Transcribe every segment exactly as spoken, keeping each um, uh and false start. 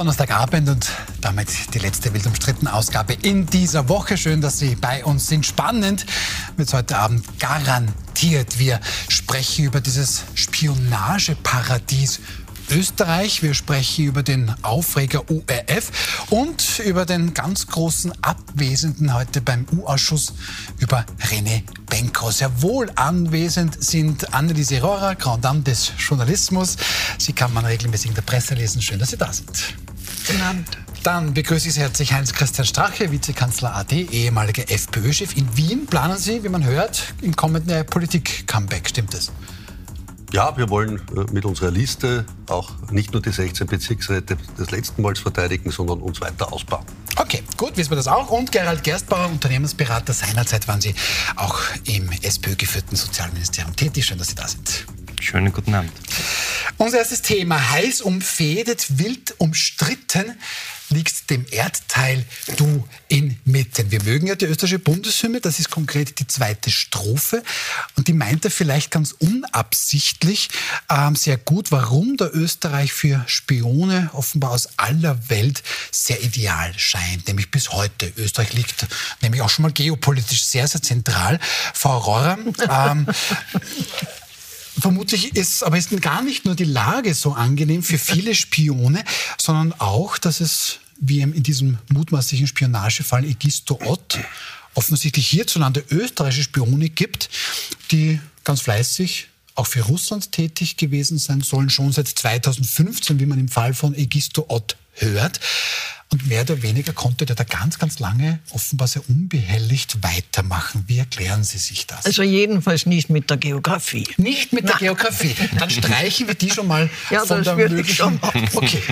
Donnerstagabend und damit die letzte wild umstrittene Ausgabe in dieser Woche. Schön, dass Sie bei uns sind. Spannend wird es heute Abend garantiert. Wir sprechen über dieses Spionageparadies Österreich. Wir sprechen über den Aufreger O R F und über den ganz großen Abwesenden heute beim U-Ausschuss, über René Benko. Sehr wohl anwesend sind Anneliese Rohrer, Grand Dame des Journalismus. Sie kann man regelmäßig in der Presse lesen. Schön, dass Sie da sind. Guten Abend. Dann begrüße ich sehr herzlich Heinz-Christian Strache, Vizekanzler A D, ehemaliger FPÖ-Chef. In Wien planen Sie, wie man hört, im kommenden Politik-Comeback. Stimmt das? Ja, wir wollen mit unserer Liste auch nicht nur die sechzehn Bezirksräte des letzten Mals verteidigen, sondern uns weiter ausbauen. Okay, gut, wissen wir das auch. Und Gerald Gerstbauer, Unternehmensberater, seinerzeit waren Sie auch im SPÖ-geführten Sozialministerium tätig. Schön, dass Sie da sind. Schönen guten Abend. Unser erstes Thema, heiß umfädet, wild umstritten, liegt dem Erdteil Du inmitten. Wir mögen ja die österreichische Bundeshymne, das ist konkret die zweite Strophe. Und die meint er vielleicht ganz unabsichtlich ähm, sehr gut, warum der Österreich für Spione offenbar aus aller Welt sehr ideal scheint. Nämlich bis heute. Österreich liegt nämlich auch schon mal geopolitisch sehr, sehr zentral. Frau Rohrer, ähm, vermutlich ist aber ist gar nicht nur die Lage so angenehm für viele Spione, sondern auch, dass es, wie in diesem mutmaßlichen Spionagefall Egisto Ott, offensichtlich hierzulande österreichische Spione gibt, die ganz fleißig auch für Russland tätig gewesen sein sollen, schon seit zweitausendfünfzehn, wie man im Fall von Egisto Ott hört. Und mehr oder weniger konnte der da ganz, ganz lange offenbar sehr unbehelligt weitermachen. Wie erklären Sie sich das? Also jedenfalls nicht mit der Geografie. Nicht mit der Nein. Geografie. Dann streichen wir die schon mal ja, von das der würde ich schon machen. Okay.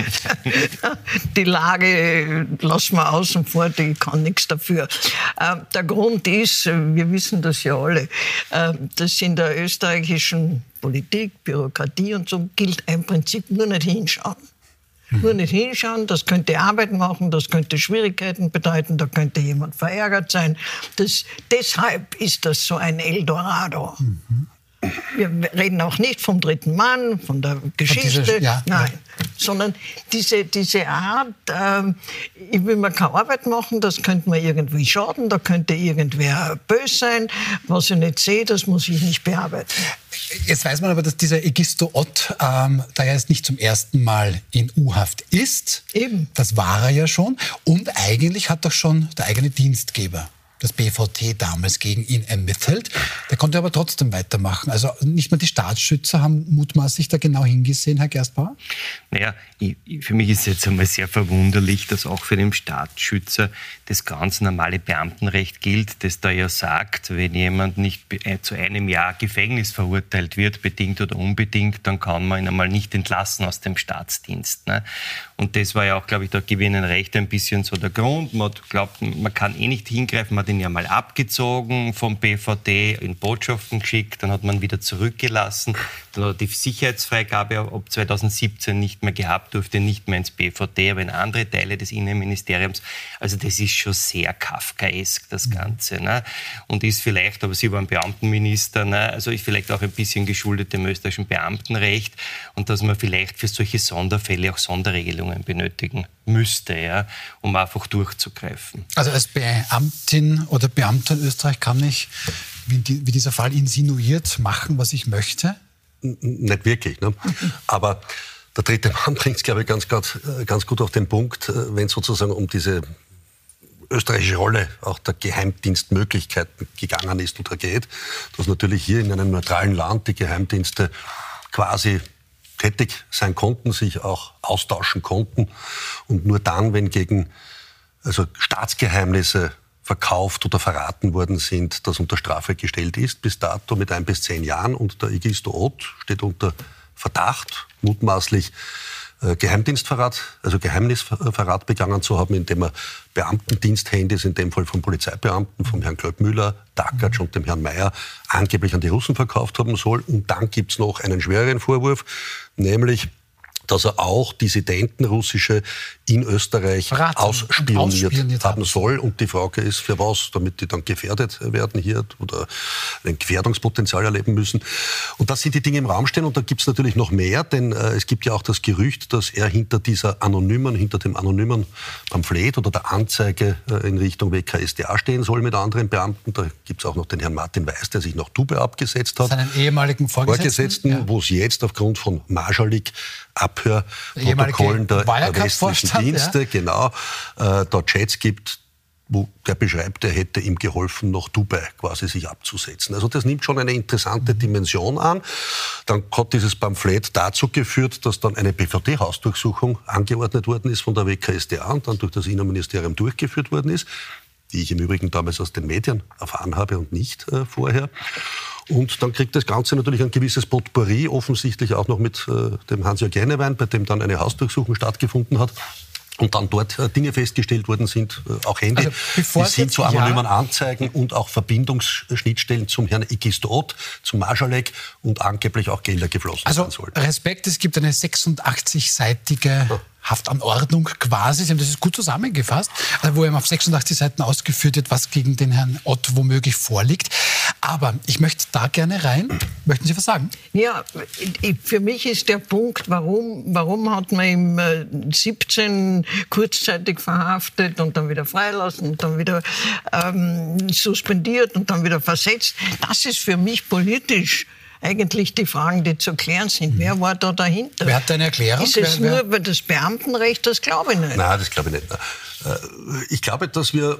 Die Lage lassen wir außen vor, die kann nichts dafür. Äh, der Grund ist, wir wissen das ja alle, äh, dass in der österreichischen Politik, Bürokratie und so gilt ein Prinzip: nur nicht hinschauen. Nur nicht hinschauen, das könnte Arbeit machen, das könnte Schwierigkeiten bedeuten, da könnte jemand verärgert sein. Das, deshalb ist das so ein Eldorado. Mhm. Wir reden auch nicht vom dritten Mann, von der Geschichte, dieser, ja, nein, ja. sondern diese, diese Art, äh, ich will mir keine Arbeit machen, das könnte mir irgendwie schaden, da könnte irgendwer böse sein, was ich nicht sehe, das muss ich nicht bearbeiten. Jetzt weiß man aber, dass dieser Egisto Ott, ähm, da er jetzt nicht zum ersten Mal in U-Haft ist. Eben. Das war er ja schon. Und eigentlich hat doch schon der eigene Dienstgeber, das B V T, damals gegen ihn ermittelt. Der konnte aber trotzdem weitermachen. Also nicht mal die Staatsschützer haben mutmaßlich da genau hingesehen, Herr Gerstbauer? Naja, ich, für mich ist es jetzt einmal sehr verwunderlich, dass auch für den Staatsschützer das ganz normale Beamtenrecht gilt, das da ja sagt, wenn jemand nicht zu einem Jahr Gefängnis verurteilt wird, bedingt oder unbedingt, dann kann man ihn einmal nicht entlassen aus dem Staatsdienst. Ne? Und das war ja auch, glaube ich, da gebe ich Ihnen recht, ein bisschen so der Grund. Man glaubt, man kann eh nicht hingreifen, man hat ihn ja mal abgezogen vom B V T, in Botschaften geschickt, dann hat man wieder zurückgelassen, dann hat er die Sicherheitsfreigabe ab zweitausendsiebzehn nicht mehr gehabt, durfte nicht mehr ins B V T, aber in andere Teile des Innenministeriums. Also das ist schon sehr kafkaesk, das Ganze. Ne? Und ist vielleicht, aber Sie waren Beamtenminister, ne? Also ist vielleicht auch ein bisschen geschuldet dem österreichischen Beamtenrecht und dass man vielleicht für solche Sonderfälle auch Sonderregelungen benötigen müsste, ja, um einfach durchzugreifen. Also als Beamtin oder Beamter in Österreich kann ich, wie, die, wie dieser Fall insinuiert, machen, was ich möchte? Nicht wirklich. Ne? Aber der dritte Mann bringt es, glaube ich, ganz, ganz, ganz gut auf den Punkt, wenn es sozusagen um diese österreichische Rolle auch der Geheimdienstmöglichkeiten gegangen ist oder geht, dass natürlich hier in einem neutralen Land die Geheimdienste quasi tätig sein konnten, sich auch austauschen konnten und nur dann, wenn gegen also Staatsgeheimnisse verkauft oder verraten worden sind, das unter Strafe gestellt ist, bis dato mit ein bis zehn Jahren. Und der Egisto Ott steht unter Verdacht, mutmaßlich äh, Geheimdienstverrat, also Geheimnisverrat begangen zu haben, indem er Beamtendiensthandys, in dem Fall von Polizeibeamten, vom Herrn Klöppmüller, Dakatsch und dem Herrn Mayer, angeblich an die Russen verkauft haben soll. Und dann gibt's noch einen schwereren Vorwurf, nämlich, dass er auch Dissidenten russische in Österreich Verraten ausspioniert, ausspioniert haben soll. Und die Frage ist, für was? Damit die dann gefährdet werden hier oder ein Gefährdungspotenzial erleben müssen. Und das sind die Dinge im Raum stehen. Und da gibt es natürlich noch mehr, denn äh, es gibt ja auch das Gerücht, dass er hinter dieser anonymen, hinter dem anonymen Pamphlet oder der Anzeige äh, in Richtung W K S d A stehen soll mit anderen Beamten. Da gibt es auch noch den Herrn Martin Weiß, der sich nach Tube abgesetzt hat. Seinen ehemaligen Vorgesetzten. Vorgesetzten ja. Wo es jetzt aufgrund von Marschallik Abhörprotokollen der, der westlichen Dienste, ja. genau, äh, da Chats gibt, wo der beschreibt, er hätte ihm geholfen, nach Dubai quasi sich abzusetzen. Also das nimmt schon eine interessante Dimension an. Dann hat dieses Pamphlet dazu geführt, dass dann eine B V D-Hausdurchsuchung angeordnet worden ist von der W K S d A und dann durch das Innenministerium durchgeführt worden ist, die ich im Übrigen damals aus den Medien erfahren habe und nicht äh, vorher. Und dann kriegt das Ganze natürlich ein gewisses Potpourri, offensichtlich auch noch mit äh, dem Hans-Jörg Jennewein, bei dem dann eine Hausdurchsuchung stattgefunden hat. Und dann dort äh, Dinge festgestellt worden sind, äh, auch Handy, also bevor bis hin jetzt, zu anonymen ja. Anzeigen und auch Verbindungsschnittstellen zum Herrn Igistot, zum Marschalek und angeblich auch Gelder geflossen also, sein sollten. Respekt, es gibt eine sechsundachtzig-seitige ja. Haftanordnung quasi, Sie haben das ist gut zusammengefasst, also wo eben auf sechsundachtzig Seiten ausgeführt wird, was gegen den Herrn Ott womöglich vorliegt. Aber ich möchte da gerne rein. Möchten Sie was sagen? Ja, für mich ist der Punkt, warum, warum hat man ihm siebzehn kurzzeitig verhaftet und dann wieder freilassen und dann wieder ähm, suspendiert und dann wieder versetzt. Das ist für mich politisch eigentlich die Fragen, die zu klären sind. Wer war da dahinter? Wer hat da eine Erklärung? Ist es wer, wer? nur das Beamtenrecht? Das glaube ich nicht. Nein, das glaube ich nicht. Ich glaube, dass wir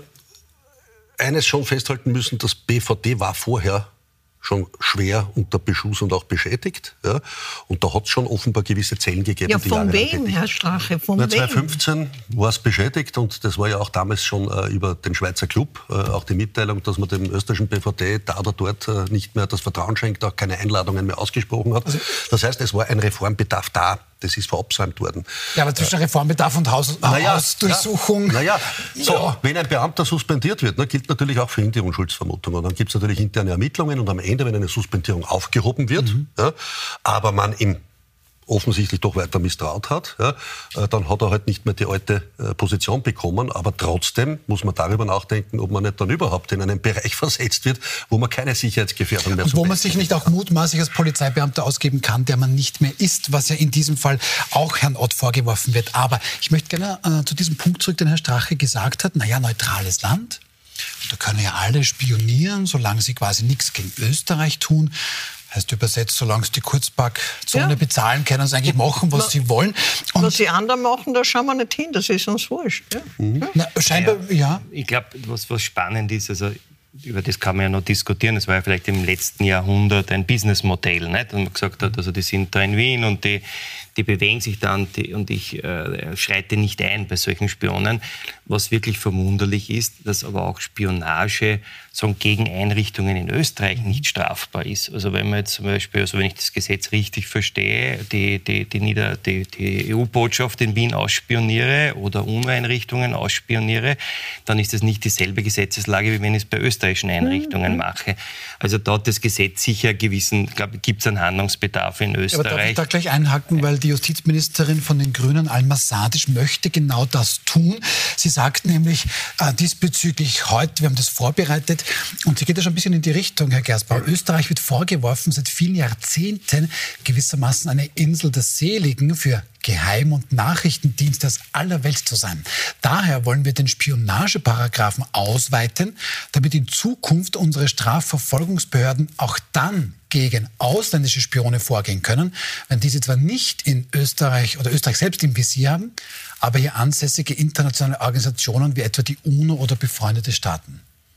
eines schon festhalten müssen, das B V D war vorher schon schwer unter Beschuss und auch beschädigt. Ja. Und da hat es schon offenbar gewisse Zellen gegeben. Ja, die von Jahre wem, Herr Strache? Von Na, wem? zweitausendfünfzehn war es beschädigt und das war ja auch damals schon äh, über den Schweizer Club äh, auch die Mitteilung, dass man dem österreichischen B V D da oder dort äh, nicht mehr das Vertrauen schenkt, auch keine Einladungen mehr ausgesprochen hat. Also, das heißt, es war ein Reformbedarf da. Das ist verabsäumt worden. Ja, aber zwischen Reformbedarf und Haus, naja, Hausdurchsuchung... Naja, so, ja. wenn ein Beamter suspendiert wird, ne, gilt natürlich auch für ihn die Unschuldsvermutung. Und dann gibt es natürlich interne Ermittlungen und am Ende, wenn eine Suspendierung aufgehoben wird, mhm. ja, aber man ihm offensichtlich doch weiter misstraut hat, ja, dann hat er halt nicht mehr die alte äh, Position bekommen. Aber trotzdem muss man darüber nachdenken, ob man nicht dann überhaupt in einen Bereich versetzt wird, wo man keine Sicherheitsgefährdung mehr und so wo man sich nicht auch mutmaßlich als Polizeibeamter ausgeben kann, der man nicht mehr ist, was ja in diesem Fall auch Herrn Ott vorgeworfen wird. Aber ich möchte gerne äh, zu diesem Punkt zurück, den Herr Strache gesagt hat, naja, neutrales Land. Da können ja alle spionieren, solange sie quasi nichts gegen Österreich tun. Heißt übersetzt, solange sie die Kurzparkzone ja. bezahlen, können sie eigentlich machen, was Na, sie wollen. Und was die anderen machen, da schauen wir nicht hin, das ist uns wurscht. Ja. Mhm. Na, scheinbar, ja. ja. Ich glaube, was, was spannend ist, also über das kann man ja noch diskutieren, das war ja vielleicht im letzten Jahrhundert ein Businessmodell, nicht? Und man gesagt hat, also die sind da in Wien und die, die bewegen sich da und, die, und ich äh, schreite nicht ein bei solchen Spionen. Was wirklich verwunderlich ist, dass aber auch Spionage so gegen Einrichtungen in Österreich nicht strafbar ist. Also wenn man jetzt zum Beispiel, also wenn ich das Gesetz richtig verstehe, die, die, die, Nieder-, die, die E U-Botschaft in Wien ausspioniere oder U N O-Einrichtungen ausspioniere, dann ist das nicht dieselbe Gesetzeslage, wie wenn ich es bei österreichischen Einrichtungen mhm. mache. Also da hat das Gesetz sicher gewissen, glaube ich, gibt es einen Handlungsbedarf in Österreich. Aber darf ich da gleich einhaken, weil die Justizministerin von den Grünen, Alma Sadic, möchte genau das tun. Sie sagt nämlich äh, diesbezüglich heute, wir haben das vorbereitet, und sie geht ja schon ein bisschen in die Richtung, Herr Gersbauer. Österreich wird vorgeworfen, seit vielen Jahrzehnten gewissermaßen eine Insel der Seligen für Geheim- und Nachrichtendienste aus aller Welt zu sein. Daher wollen wir den Spionageparagraphen ausweiten, damit in Zukunft unsere Strafverfolgungsbehörden auch dann gegen ausländische Spione vorgehen können, wenn diese zwar nicht in Österreich oder Österreich selbst im Visier haben, aber hier ansässige internationale Organisationen wie etwa die UNO oder befreundete Staaten.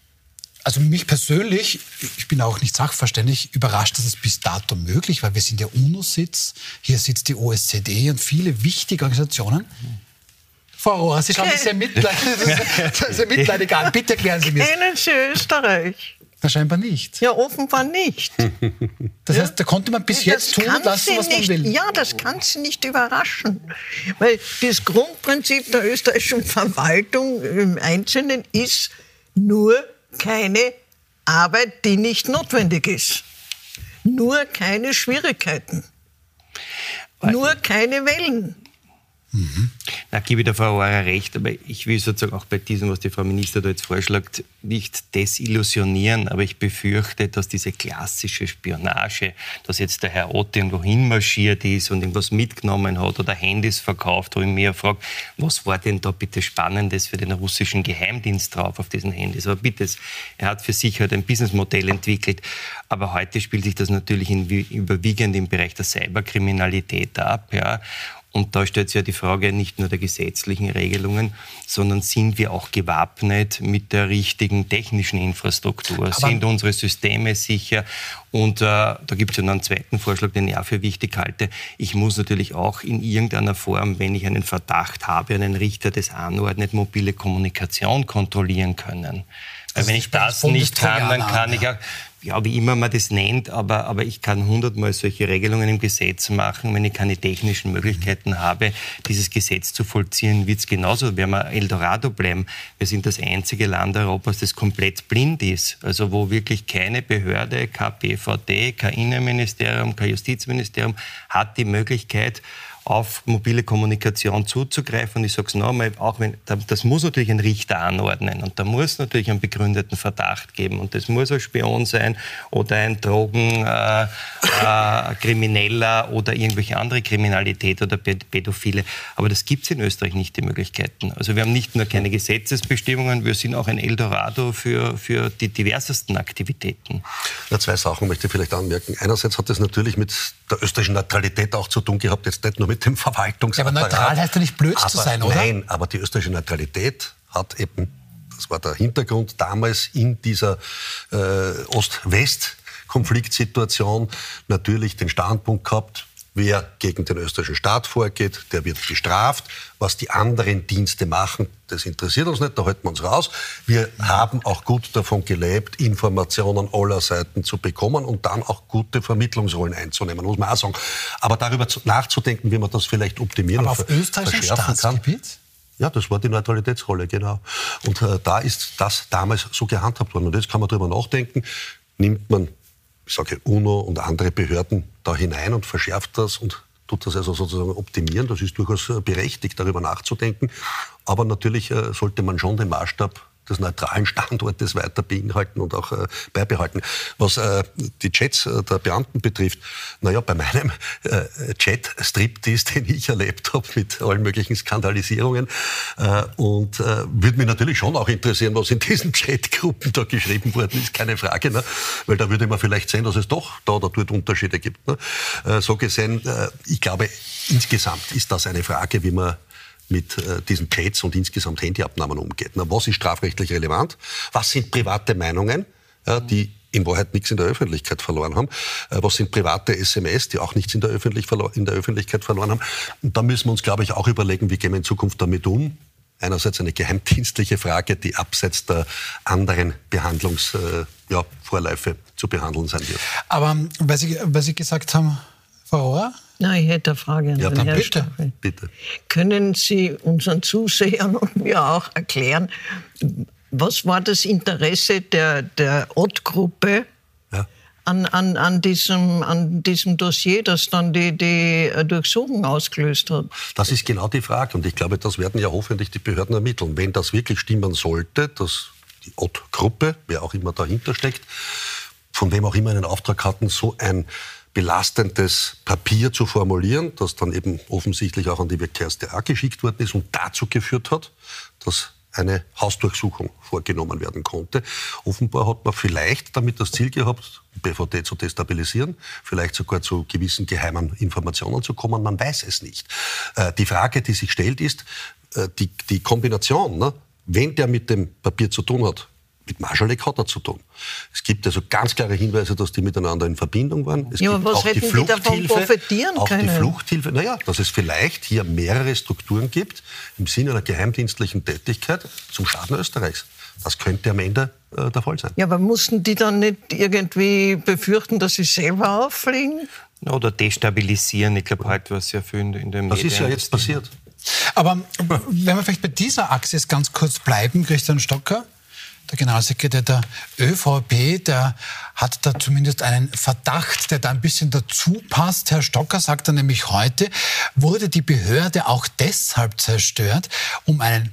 Also mich persönlich, ich bin auch nicht sachverständig, überrascht, dass es bis dato möglich war. Wir sind ja UNO-Sitz, hier sitzt die O S Z E und viele wichtige Organisationen. Frau Rohr, Sie schauen mich sehr mitleidig, sehr mitleidig an. Bitte erklären Sie mir. Kennen Sie Österreich? Na, scheinbar nicht. Ja, offenbar nicht. Das heißt, da konnte man bis jetzt tun und lassen, was man will. Ja, das kann Sie nicht überraschen. Weil das Grundprinzip der österreichischen Verwaltung im Einzelnen ist nur keine Arbeit, die nicht notwendig ist. Nur keine Schwierigkeiten. Nur keine Wellen. Mhm. Na, gebe ich der Frau Auer recht, aber ich will sozusagen auch bei diesem, was die Frau Minister da jetzt vorschlägt, nicht desillusionieren, aber ich befürchte, dass diese klassische Spionage, dass jetzt der Herr Ott irgendwo hinmarschiert ist und irgendwas mitgenommen hat oder Handys verkauft, wo ich mir frage, was war denn da bitte Spannendes für den russischen Geheimdienst drauf auf diesen Handys? Aber bitte, er hat für sich halt ein Businessmodell entwickelt, aber heute spielt sich das natürlich in, überwiegend im Bereich der Cyberkriminalität ab, ja. Und da stellt sich ja die Frage nicht nur der gesetzlichen Regelungen, sondern sind wir auch gewappnet mit der richtigen technischen Infrastruktur? Aber sind unsere Systeme sicher? Und äh, da gibt es ja noch einen zweiten Vorschlag, den ich auch für wichtig halte. Ich muss natürlich auch in irgendeiner Form, wenn ich einen Verdacht habe, einen Richter das anordnet, mobile Kommunikation kontrollieren können. Weil wenn ich das nicht kann, dann kann ich auch... Ja, wie immer man das nennt, aber, aber ich kann hundertmal solche Regelungen im Gesetz machen. Wenn ich keine technischen Möglichkeiten habe, dieses Gesetz zu vollziehen, wird es genauso. Wenn wir Eldorado bleiben, wir sind das einzige Land Europas, das komplett blind ist. Also wo wirklich keine Behörde, kein B V D, kein Innenministerium, kein Justizministerium hat die Möglichkeit, auf mobile Kommunikation zuzugreifen. Und ich sage es nochmal, auch wenn, das muss natürlich ein Richter anordnen und da muss natürlich einen begründeten Verdacht geben und das muss ein Spion sein oder ein Drogenkrimineller äh, äh, oder irgendwelche andere Kriminalität oder Pädophile. Aber das gibt es in Österreich nicht, die Möglichkeiten. Also wir haben nicht nur keine Gesetzesbestimmungen, wir sind auch ein Eldorado für, für die diversesten Aktivitäten. Ja, zwei Sachen möchte ich vielleicht anmerken. Einerseits hat das natürlich mit der österreichischen Neutralität auch zu tun gehabt, jetzt nicht nur mit dem Verwaltungsapparat. Ja, aber neutral heißt ja nicht blöd aber, zu sein, oder? Nein, aber die österreichische Neutralität hat eben, das war der Hintergrund, damals in dieser äh, Ost-West-Konfliktsituation natürlich den Standpunkt gehabt, wer gegen den österreichischen Staat vorgeht, der wird bestraft. Was die anderen Dienste machen, das interessiert uns nicht, da halten wir uns raus. Wir haben auch gut davon gelebt, Informationen aller Seiten zu bekommen und dann auch gute Vermittlungsrollen einzunehmen, muss man auch sagen. Aber darüber nachzudenken, wie man das vielleicht optimieren Aber auf österreichischem Staatsgebiet? Ja, das war die Neutralitätsrolle, genau. Und äh, da ist das damals so gehandhabt worden. Und jetzt kann man darüber nachdenken, nimmt man, ich sage UNO und andere Behörden da hinein und verschärft das und tut das also sozusagen optimieren. Das ist durchaus berechtigt, darüber nachzudenken. Aber natürlich äh, sollte man schon den Maßstab des neutralen Standortes weiter beinhalten und auch äh, beibehalten. Was äh, die Chats äh, der Beamten betrifft, naja, bei meinem äh, Chat-Striptease, den ich erlebt habe mit allen möglichen Skandalisierungen äh, und äh, würde mich natürlich schon auch interessieren, was in diesen Chatgruppen da geschrieben worden ist, keine Frage, ne? Weil da würde man vielleicht sehen, dass es doch da oder dort Unterschiede gibt. Ne? Äh, so gesehen, äh, ich glaube, insgesamt ist das eine Frage, wie man mit äh, diesen Chats und insgesamt Handyabnahmen umgeht. Na, was ist strafrechtlich relevant? Was sind private Meinungen, äh, die in Wahrheit nichts in der Öffentlichkeit verloren haben? Äh, was sind private S M S, die auch nichts in der, Öffentlich- in der Öffentlichkeit verloren haben? Und da müssen wir uns, glaube ich, auch überlegen, wie gehen wir in Zukunft damit um? Einerseits eine geheimdienstliche Frage, die abseits der anderen Behandlungsvorläufe äh, ja, Vorläufe zu behandeln sein wird. Aber weil Sie, weil Sie gesagt haben, Frau Rohr? Na, ich hätte eine Frage an ja, den Herrn bitte. Stachel. bitte. Können Sie unseren Zusehern und mir auch erklären, was war das Interesse der, der Ott-Gruppe ja. an, an, an, diesem, an diesem Dossier, das dann die, die Durchsuchung ausgelöst hat? Das ist genau die Frage. Und ich glaube, das werden ja hoffentlich die Behörden ermitteln. Wenn das wirklich stimmen sollte, dass die Ott-Gruppe, wer auch immer dahinter steckt, von wem auch immer einen Auftrag hatten, so ein belastendes Papier zu formulieren, das dann eben offensichtlich auch an die W K S t A geschickt worden ist und dazu geführt hat, dass eine Hausdurchsuchung vorgenommen werden konnte. Offenbar hat man vielleicht damit das Ziel gehabt, B V D zu destabilisieren, vielleicht sogar zu gewissen geheimen Informationen zu kommen, man weiß es nicht. Äh, die Frage, die sich stellt, ist äh, die, die Kombination, ne? Wenn der mit dem Papier zu tun hat, mit Marschalek hat er zu tun. Es gibt also ganz klare Hinweise, dass die miteinander in Verbindung waren. Es ja, gibt aber was auch hätten die die davon profitieren auch können? die Fluchthilfe. Naja, dass es vielleicht hier mehrere Strukturen gibt im Sinne einer geheimdienstlichen Tätigkeit zum Schaden Österreichs. Das könnte am Ende äh, der Fall sein. Ja, aber mussten die dann nicht irgendwie befürchten, dass sie selber auffliegen? Oder destabilisieren. Ich glaube, heute war es sehr viel in den Medien. Das ist ja jetzt passiert. Aber wenn wir vielleicht bei dieser Achse ganz kurz bleiben, Christian Stocker, Der Generalsekretär der ÖVP, der hat da zumindest einen Verdacht, der da ein bisschen dazu passt. Herr Stocker sagt dann nämlich heute, wurde die Behörde auch deshalb zerstört, um einen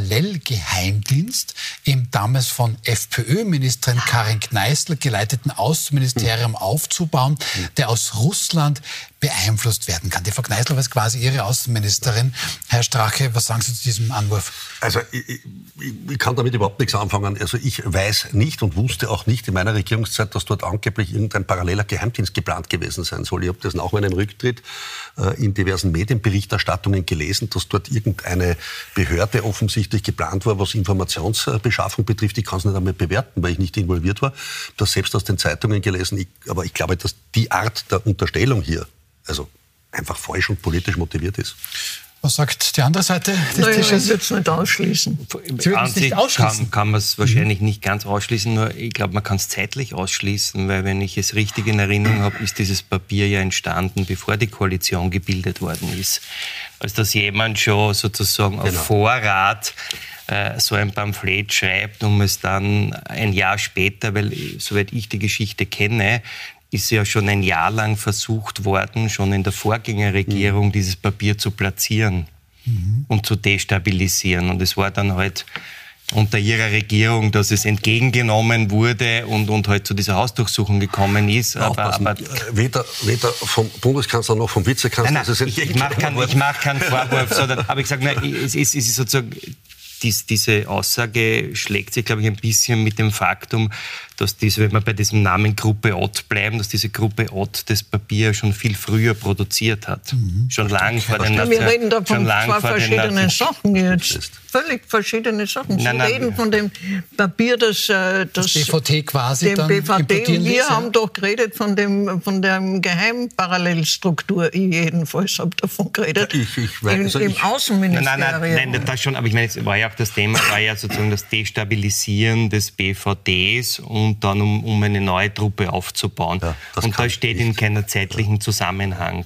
Parallelgeheimdienst im damals von FPÖ-Ministerin Karin Kneißl geleiteten Außenministerium aufzubauen, der aus Russland beeinflusst werden kann. Die Frau Kneißl war quasi Ihre Außenministerin. Herr Strache, was sagen Sie zu diesem Anwurf? Also ich, ich, ich kann damit überhaupt nichts anfangen. Also ich weiß nicht und wusste auch nicht in meiner Regierungszeit, dass dort angeblich irgendein paralleler Geheimdienst geplant gewesen sein soll. Ich habe das nach meinem Rücktritt äh, in diversen Medienberichterstattungen gelesen, dass dort irgendeine Behörde offensichtlich geplant war, was Informationsbeschaffung betrifft. Ich kann es nicht einmal bewerten, weil ich nicht involviert war. Das selbst aus den Zeitungen gelesen. Ich, aber ich glaube, dass die Art der Unterstellung hier also einfach falsch und politisch motiviert ist. Was sagt die andere Seite des naja, Tisches? Ich würde es nicht ausschließen. Sie würden es nicht ausschließen? Kann, kann man es wahrscheinlich mhm. nicht ganz ausschließen, nur ich glaube, man kann es zeitlich ausschließen, weil wenn ich es richtig in Erinnerung habe, ist dieses Papier ja entstanden, bevor die Koalition gebildet worden ist. Also dass jemand schon sozusagen genau. auf Vorrat äh, so ein Pamphlet schreibt, um es dann ein Jahr später, weil soweit ich die Geschichte kenne, ist ja schon ein Jahr lang versucht worden, schon in der Vorgängerregierung mhm. dieses Papier zu platzieren mhm. und zu destabilisieren. Und es war dann halt unter ihrer Regierung, dass es entgegengenommen wurde und, und halt zu dieser Hausdurchsuchung gekommen ist. Aber, aber weder, weder vom Bundeskanzler noch vom Vizekanzler. Nein, nein, ich, ich mache keinen mach kein Vorwurf, sondern habe ich gesagt, nein, es ist, es ist sozusagen... Dies, diese Aussage schlägt sich, glaube ich, ein bisschen mit dem Faktum, dass diese, wenn wir bei diesem Namen Gruppe Ott bleiben, dass diese Gruppe Ott das Papier schon viel früher produziert hat. Mhm. Schon lang vor den Nationen. Wir reden da von zwei verschiedenen Sachen jetzt. Völlig verschiedene Sachen. Sie nein, nein, reden von dem Papier, das, das, das B V T quasi dem dann B V T. Wir ließ, haben ja? doch geredet von dem von der Geheimparallelstruktur. Ich jedenfalls habe davon geredet. Ich, ich weiß, Im, also im ich, Außenministerium. Nein, nein, nein, das schon. Aber ich meine, es war ja auch das Thema, war ja sozusagen das Destabilisieren des B V Ts und dann um, um eine neue Truppe aufzubauen. Ja, und da steht in keiner zeitlichen Zusammenhang.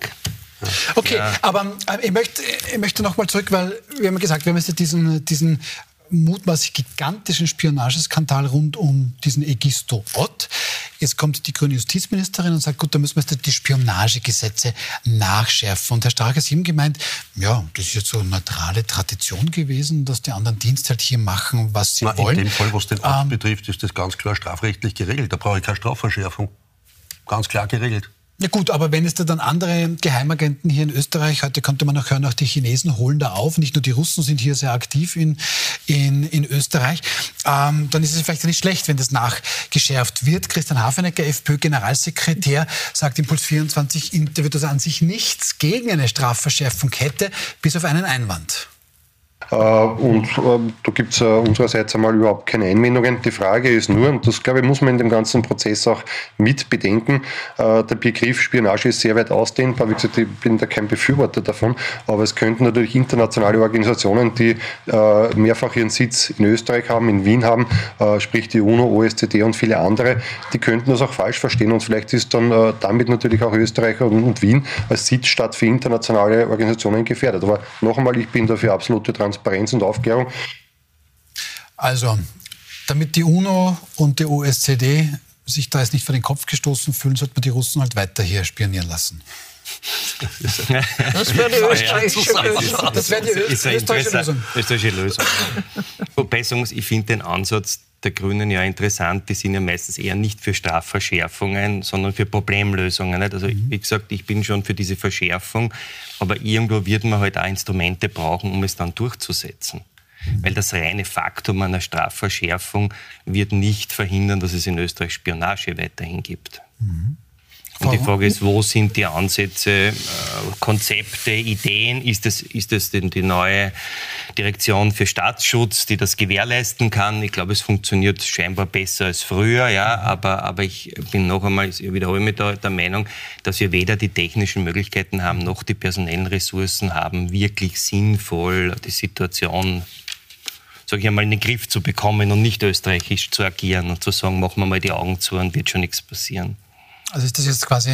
Okay, ja. aber äh, ich möchte, ich möchte noch mal zurück, weil wir haben gesagt, wir haben jetzt diesen, diesen mutmaßlich gigantischen Spionageskandal rund um diesen Egisto Ott. Jetzt kommt die grüne Justizministerin und sagt, gut, da müssen wir jetzt die Spionagegesetze nachschärfen. Und Herr Strache, Sie haben gemeint, ja, das ist jetzt so eine neutrale Tradition gewesen, dass die anderen Dienste halt hier machen, was sie Na, wollen. In dem Fall, was den Ott ähm, betrifft, ist das ganz klar strafrechtlich geregelt. Da brauche ich keine Strafverschärfung. Ganz klar geregelt. Ja gut, aber wenn es da dann andere Geheimagenten hier in Österreich, heute konnte man noch hören, auch die Chinesen holen da auf, nicht nur die Russen sind hier sehr aktiv in, in, in Österreich, ähm, dann ist es vielleicht nicht schlecht, wenn das nachgeschärft wird. Christian Hafenecker, FPÖ-Generalsekretär, sagt im Puls vierundzwanzig Interview, dass er an sich nichts gegen eine Strafverschärfung hätte, bis auf einen Einwand. Und da gibt es unsererseits einmal überhaupt keine Einwendungen. Die Frage ist nur, und das glaube ich muss man in dem ganzen Prozess auch mit bedenken, der Begriff Spionage ist sehr weit ausdehnbar. Wie gesagt, ich bin da kein Befürworter davon, aber es könnten natürlich internationale Organisationen, die mehrfach ihren Sitz in Österreich haben, in Wien haben, sprich die UNO, O E C D und viele andere, die könnten das auch falsch verstehen und vielleicht ist dann damit natürlich auch Österreich und Wien als Sitzstadt für internationale Organisationen gefährdet. Aber noch einmal, ich bin dafür absolute Transparenz. Transparenz und Aufklärung. Also, damit die UNO und die O E C D sich da jetzt nicht vor den Kopf gestoßen fühlen, sollte man die Russen halt weiter hier spionieren lassen. Das wäre die österreichische Lösung. Das wäre die österreichische Lösung. österreichische Lösung. Wobei, ich finde den Ansatz der Grünen ja interessant. Die sind ja meistens eher nicht für Strafverschärfungen, sondern für Problemlösungen. Also wie gesagt, ich bin schon für diese Verschärfung, aber irgendwo wird man halt auch Instrumente brauchen, um es dann durchzusetzen. Weil das reine Faktum einer Strafverschärfung wird nicht verhindern, dass es in Österreich Spionage weiterhin gibt. Mhm. Und die Frage ist, wo sind die Ansätze, äh, Konzepte, Ideen? Ist es, ist es denn die neue Direktion für Staatsschutz, die das gewährleisten kann? Ich glaube, es funktioniert scheinbar besser als früher, ja. Aber, aber ich bin noch einmal, ich wiederhole mich da, der Meinung, dass wir weder die technischen Möglichkeiten haben, noch die personellen Ressourcen haben, wirklich sinnvoll die Situation, sage ich einmal, in den Griff zu bekommen und nicht österreichisch zu agieren und zu sagen, machen wir mal die Augen zu und wird schon nichts passieren. Also ist das jetzt quasi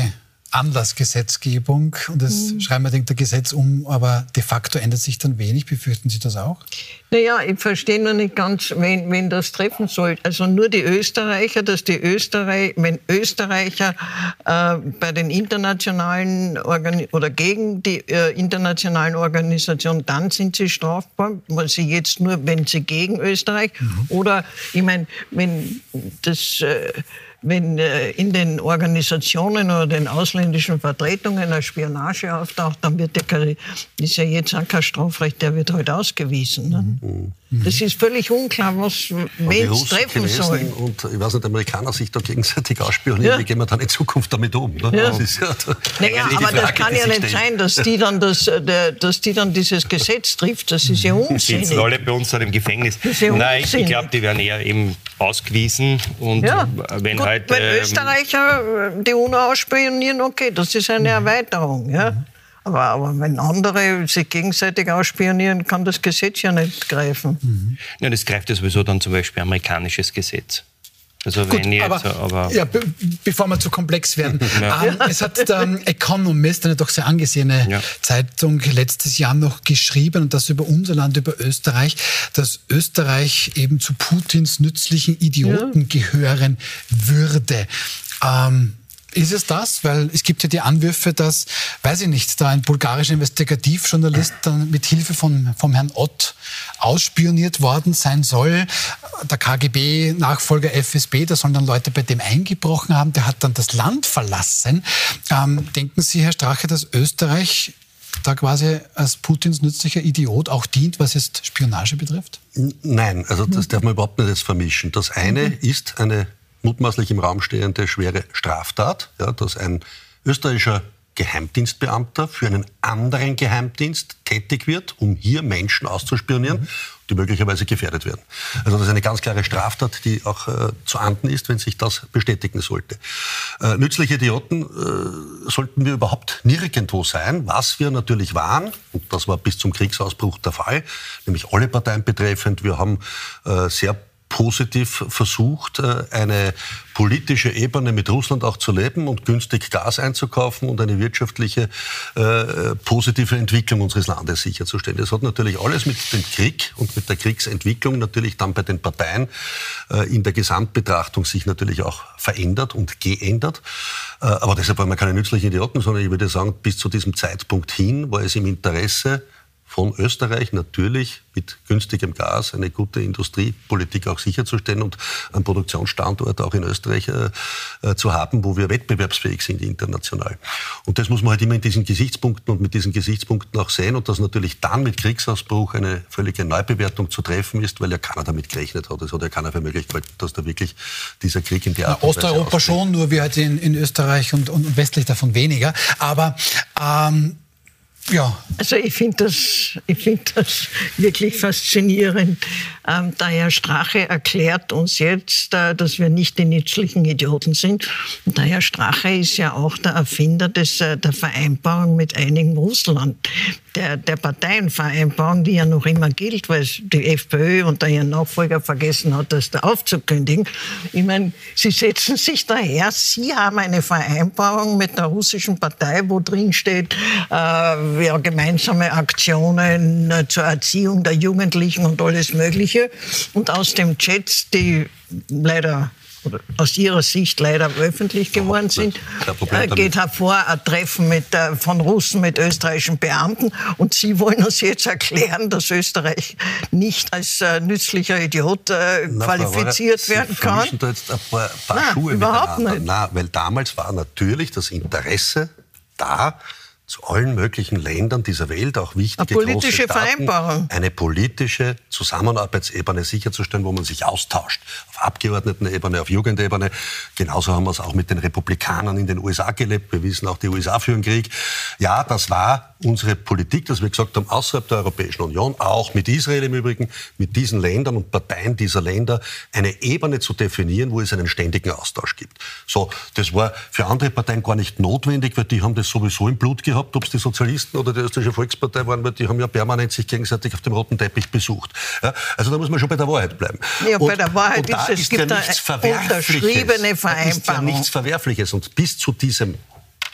Anlassgesetzgebung und das mhm. schreiben wir denkt, der Gesetz um, aber de facto ändert sich dann wenig. Befürchten Sie das auch? Naja, ich verstehe noch nicht ganz, wen, wen das treffen soll. Also nur die Österreicher, dass die Österreich, wenn Österreicher äh, bei den internationalen Organi- oder gegen die äh, internationalen Organisationen, dann sind sie strafbar. Weil sie jetzt nur, wenn sie gegen Österreich mhm. oder, ich meine, wenn das äh, Wenn in den Organisationen oder den ausländischen Vertretungen eine Spionage auftaucht, dann wird der, ist ja jetzt auch kein Strafrecht, der wird halt ausgewiesen. Ne? Mhm. Das ist völlig unklar, was wen es treffen soll. Und ich weiß nicht, Amerikaner sich da gegenseitig ausspionieren, ja. Wie gehen wir dann in Zukunft damit um? Ne? Ja. Das ist ja da naja, aber Frage, das kann ja nicht stellen. sein, dass die, dann das, der, dass die dann dieses Gesetz trifft. Das ist ja unsinnig. Sitzen alle bei uns dann im Gefängnis. Ja Nein, ich glaube, die werden eher eben ausgewiesen. Und ja. wenn Gut, halt, wenn ähm, Österreicher die UNO ausspionieren, okay, das ist eine Erweiterung. Ja? Aber, aber wenn andere sich gegenseitig ausspionieren, kann das Gesetz ja nicht greifen. Mhm. Ja, das greift ja sowieso dann zum Beispiel amerikanisches Gesetz. Also Gut, wenn jetzt, aber, aber ja, be bevor wir zu komplex werden. ja. ähm, es hat der Economist, eine doch sehr angesehene ja. Zeitung, letztes Jahr noch geschrieben, und das über unser Land, über Österreich, dass Österreich eben zu Putins nützlichen Idioten ja. gehören würde. Ähm, Ist es das? Weil es gibt ja die Anwürfe, dass, weiß ich nicht, da ein bulgarischer Investigativjournalist dann mit Hilfe von, vom Herrn Ott ausspioniert worden sein soll. Der K G B-Nachfolger F S B, da sollen dann Leute bei dem eingebrochen haben. Der hat dann das Land verlassen. Ähm, denken Sie, Herr Strache, dass Österreich da quasi als Putins nützlicher Idiot auch dient, was jetzt Spionage betrifft? Nein, also das darf man überhaupt nicht jetzt vermischen. Das eine mhm. ist eine mutmaßlich im Raum stehende schwere Straftat, ja, dass ein österreichischer Geheimdienstbeamter für einen anderen Geheimdienst tätig wird, um hier Menschen auszuspionieren, die möglicherweise gefährdet werden. Also das ist eine ganz klare Straftat, die auch äh, zu ahnden ist, wenn sich das bestätigen sollte. Äh, nützliche Idioten äh, sollten wir überhaupt nirgendwo sein. Was wir natürlich waren, und das war bis zum Kriegsausbruch der Fall, nämlich alle Parteien betreffend, wir haben äh, sehr positiv versucht, eine politische Ebene mit Russland auch zu leben und günstig Gas einzukaufen und eine wirtschaftliche äh, positive Entwicklung unseres Landes sicherzustellen. Das hat natürlich alles mit dem Krieg und mit der Kriegsentwicklung natürlich dann bei den Parteien äh, in der Gesamtbetrachtung sich natürlich auch verändert und geändert. Äh, aber deshalb waren wir keine nützlichen Idioten, sondern ich würde sagen, bis zu diesem Zeitpunkt hin war es im Interesse von Österreich natürlich mit günstigem Gas eine gute Industriepolitik auch sicherzustellen und einen Produktionsstandort auch in Österreich äh, zu haben, wo wir wettbewerbsfähig sind international. Und das muss man halt immer in diesen Gesichtspunkten und mit diesen Gesichtspunkten auch sehen, und dass natürlich dann mit Kriegsausbruch eine völlige Neubewertung zu treffen ist, weil ja keiner damit gerechnet hat. Es hat ja keiner für möglich gehalten, dass da wirklich dieser Krieg in der Art und Weise Osteuropa ausbricht. Schon, nur wir halt in, in Österreich und, und westlich davon weniger. Aber ähm ja. Also ich finde das, ich find das wirklich faszinierend. Ähm, der Herr Strache erklärt uns jetzt, äh, dass wir nicht die nützlichen Idioten sind. Und der Herr Strache ist ja auch der Erfinder des, äh, der Vereinbarung mit einigen Russland. Der, der Parteienvereinbarung, die ja noch immer gilt, weil die FPÖ und der Nachfolger vergessen hat, das da aufzukündigen. Ich meine, Sie setzen sich daher, Sie haben eine Vereinbarung mit der russischen Partei, wo drin steht, äh, ja, gemeinsame Aktionen zur Erziehung der Jugendlichen und alles Mögliche. Und aus dem Chats, die leider oder aus Ihrer Sicht leider öffentlich geworden sind, äh, geht hervor ein Treffen mit, äh, von Russen mit österreichischen Beamten. Und Sie wollen uns jetzt erklären, dass Österreich nicht als äh, nützlicher Idiot äh, Na, qualifiziert Frau, werden kann? Sie da jetzt ein paar, paar Nein, Schuhe überhaupt miteinander. nicht. Nein, weil damals war natürlich das Interesse da, zu allen möglichen Ländern dieser Welt, auch wichtige eine politische große Staaten, Vereinbarung. eine politische Zusammenarbeitsebene sicherzustellen, wo man sich austauscht. Auf Abgeordnetenebene, auf Jugendebene. Genauso haben wir es auch mit den Republikanern in den U S A gelebt. Wir wissen auch, die U S A führen Krieg. Ja, das war unsere Politik, dass wir gesagt haben, außerhalb der Europäischen Union, auch mit Israel im Übrigen, mit diesen Ländern und Parteien dieser Länder, eine Ebene zu definieren, wo es einen ständigen Austausch gibt. So, das war für andere Parteien gar nicht notwendig, weil die haben das sowieso im Blut gehabt, ob es die Sozialisten oder die Österreichische Volkspartei waren, weil die haben ja permanent sich gegenseitig auf dem roten Teppich besucht. Ja, also da muss man schon bei der Wahrheit bleiben. Ja, und, bei der Wahrheit ist es, ist gibt ja eine unterschriebene Vereinbarung. Da ist ja nichts Verwerfliches. Und bis zu diesem